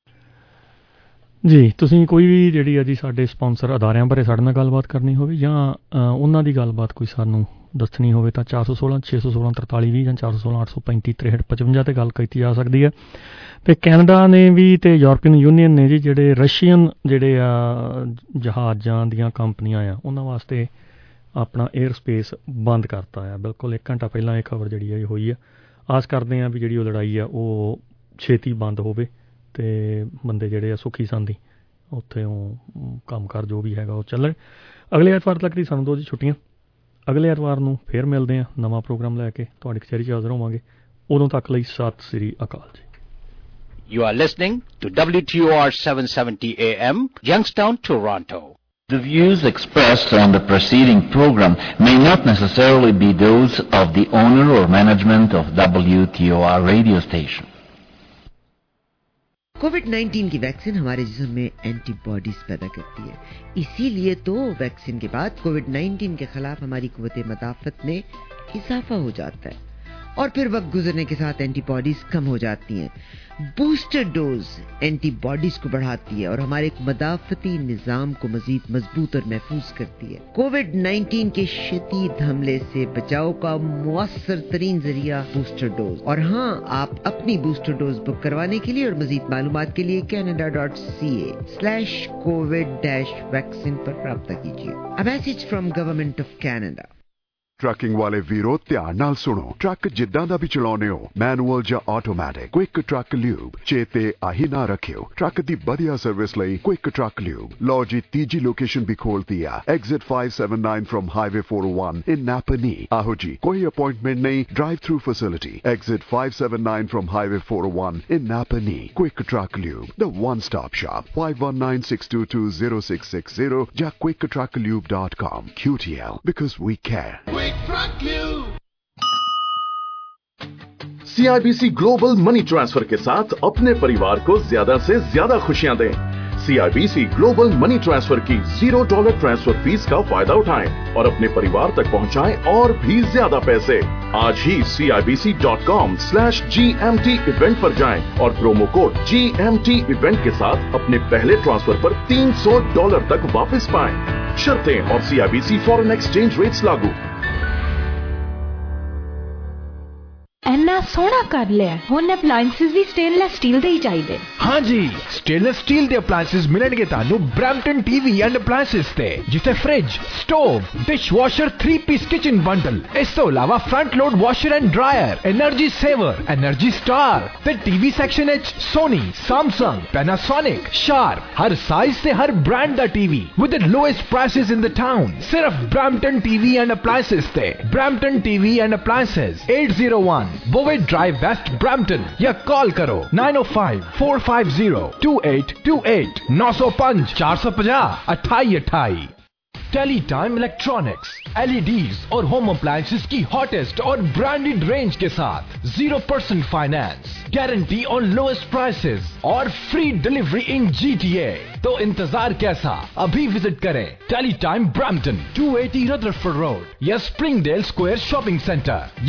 ਜੀ ਤੁਸੀਂ ਕੋਈ ਵੀ ਜਿਹੜੀ ਆ ਜੀ ਸਾਡੇ ਸਪਾਂਸਰ ਅਦਾਰਿਆਂ ਬਾਰੇ ਸਾਡੇ ਨਾਲ ਗੱਲਬਾਤ ਕਰਨੀ ਹੋਵੇ ਜਾਂ ਉਹਨਾਂ ਦੀ ਗੱਲਬਾਤ ਕੋਈ ਸਾਨੂੰ ਦੱਸਣੀ ਹੋਵੇ ਤਾਂ ਚਾਰ ਸੌ ਸੋਲਾਂ ਛੇ ਸੌ ਸੋਲਾਂ ਤਰਤਾਲੀ ਵੀਹ ਜਾਂ ਚਾਰ ਸੌ ਸੋਲਾਂ ਅੱਠ ਸੌ ਪੈਂਤੀ ਤਰੇਹਠ ਪਚਵੰਜਾ ਤੇ ਗੱਲ ਕੀਤੀ ਜਾ ਸਕਦੀ ਹੈ। ਤੇ ਕੈਨੇਡਾ ਨੇ ਵੀ ਤੇ ਯੂਰਪੀਅਨ ਯੂਨੀਅਨ ਨੇ ਜੀ ਜਿਹੜੇ ਰਸ਼ੀਅਨ ਜਿਹੜੇ ਆ ਜਹਾਜ਼ਾਂ ਦੀਆਂ ਕੰਪਨੀਆਂ ਆ ਉਹਨਾਂ ਵਾਸਤੇ ਆਪਣਾ 에ਅਰ ਸਪੇਸ ਬੰਦ ਕਰਤਾ ਆ। ਬਿਲਕੁਲ ਇੱਕ ਘੰਟਾ ਪਹਿਲਾਂ ਇਹ ਖਬਰ ਜਿਹੜੀ ਆ ਹੋਈ ਆ। ਆਸ ਕਰਦੇ ਹਾਂ ਵੀ ਜਿਹੜੀ ਉਹ ਲੜਾਈ ਆ ਉਹ ਛੇਤੀ ਬੰਦ ਹੋਵੇ ਤੇ ਬੰਦੇ ਜਿਹੜੇ ਆ ਸੁਖੀ ਸੰਦੀ ਉੱਥੇ ਉਹ ਕੰਮ ਕਾਰ ਜੋ ਵੀ ਹੈਗਾ ਉਹ ਚੱਲਣ। ਅਗਲੇ ਐਤਵਾਰ ਤੱਕ ਦੀ ਸਾਨੂੰ ਦੋ ਜੀ ਛੁੱਟੀਆਂ। ਅਗਲੇ ਐਤਵਾਰ ਨੂੰ ਫੇਰ ਮਿਲਦੇ ਹਾਂ ਨਵਾਂ ਪ੍ਰੋਗਰਾਮ ਲੈ ਕੇ, ਤੁਹਾਡੀ ਕਚਹਿਰੀ 'ਚ ਹਾਜ਼ਰ ਹੋਵਾਂਗੇ। ਉਦੋਂ ਤੱਕ ਲਈ ਸਤਿ ਸ੍ਰੀ ਅਕਾਲ ਜੀ। You are listening to W T O R seven seventy A M, Youngstown, Toronto. The views expressed on the preceding program may not necessarily be those of the owner or management of W T O R radio station. COVID nineteen की वैक्सीन हमारे जिस्म में एंटीबॉडीज पैदा करती है, इसीलिए तो वैक्सीन के बाद कोविड नाइन्टीन के खिलाफ हमारी कुव्वत मदाफत में इजाफा हो जाता है और फिर वक्त गुजरने के साथ एंटीबॉडीज कम हो जाती हैं। बूस्टर डोज एंटीबॉडीज को बढ़ाती है और हमारे मदाफती निजाम को मजीद मजबूत और महफूज करती है। कोविड नाइन्टीन के शदीद हमले से बचाव का मुअस्सर तरीन जरिया बूस्टर डोज। और हाँ, आप अपनी बूस्टर डोज बुक करवाने के लिए और मजीद मालूमात के लिए Canada dot C A slash COVID dash vaccine पर राब्ता कीजिए। A message from government of Canada. Trucking वाले वीरो ध्यान नाल सुनो। ट्रक जिद्दां दा भी चलाउने हो, मैनुअल ਜਾਂ ਆਟੋਮੈਟਿਕ, क्विक ट्रक ल्यूब चेते आही ना रखियो। ट्रक दी बढ़िया सर्विस लई क्विक ट्रक ल्यूब। लो जी तीजी लोकेशन भी खोलती है, exit five seven nine from highway four oh one in Napanee. आहो जी, कोई अपॉइंटमेंट नहीं, drive through facility, exit five seven nine from highway four oh one in Napanee. Quick truck lube, the one stop shop. five one nine six two two zero six six zero या quick truck lube dot com। Q T L, because we care। C I B C global money transfer के साथ अपने परिवार को ज्यादा से ज्यादा खुशियां दें। C I B C global money transfer की जीरो डॉलर ट्रांसफर फीस का फायदा उठाएं और अपने परिवार तक पहुंचाएं और भी ज्यादा पैसे। आज ही C I B C dot com slash G M T event पर जाएं और promo code G M T event के साथ अपने पहले ट्रांसफर पर तीन सौ डॉलर तक वापस पाएं। शर्तें और C I B C foreign exchange rates लागू। इन्ना सोहना कर लिया, हुण अप्लायंसेस भी स्टेनलेस स्टील दे ही चाहिए। हाँ जी, स्टेनलेस स्टील दे अप्लायंसेस मिलणगे तानू ब्रैम्पटन टीवी एंड अप्लायंसेस ते, जिथे fridge, stove, dish washer, three piece kitchen bundle, इस तो अलावा front load washer and dryer, energy saver, energy star ते टीवी सेक्शन एच सोनी, सैमसंग, पैनासोनिक, शार्प, हर साइज से हर ब्रांड दा TV with the lowest prices in the town. सिर्फ ब्रैम्पटन टीवी एंड अप्लायंसेस ते। Brampton TV and appliances eight oh one Bovett Drive West Brampton या कॉल करो nine oh five four five zero two eight two eight nine oh five four five zero two eight two eight अठाई अठाई। टेली टाइम इलेक्ट्रॉनिक्स, एलईडीज और होम अप्लायंसेस की हॉटेस्ट और ब्रांडेड रेंज के साथ zero percent finance, guarantee on lowest prices और फ्री डिलीवरी इन जीटीए। तो इंतजार कैसा, अभी विजिट करें Teletime Brampton, two eighty Rutherford road या स्प्रिंगडेल स्क्वायर शॉपिंग सेंटर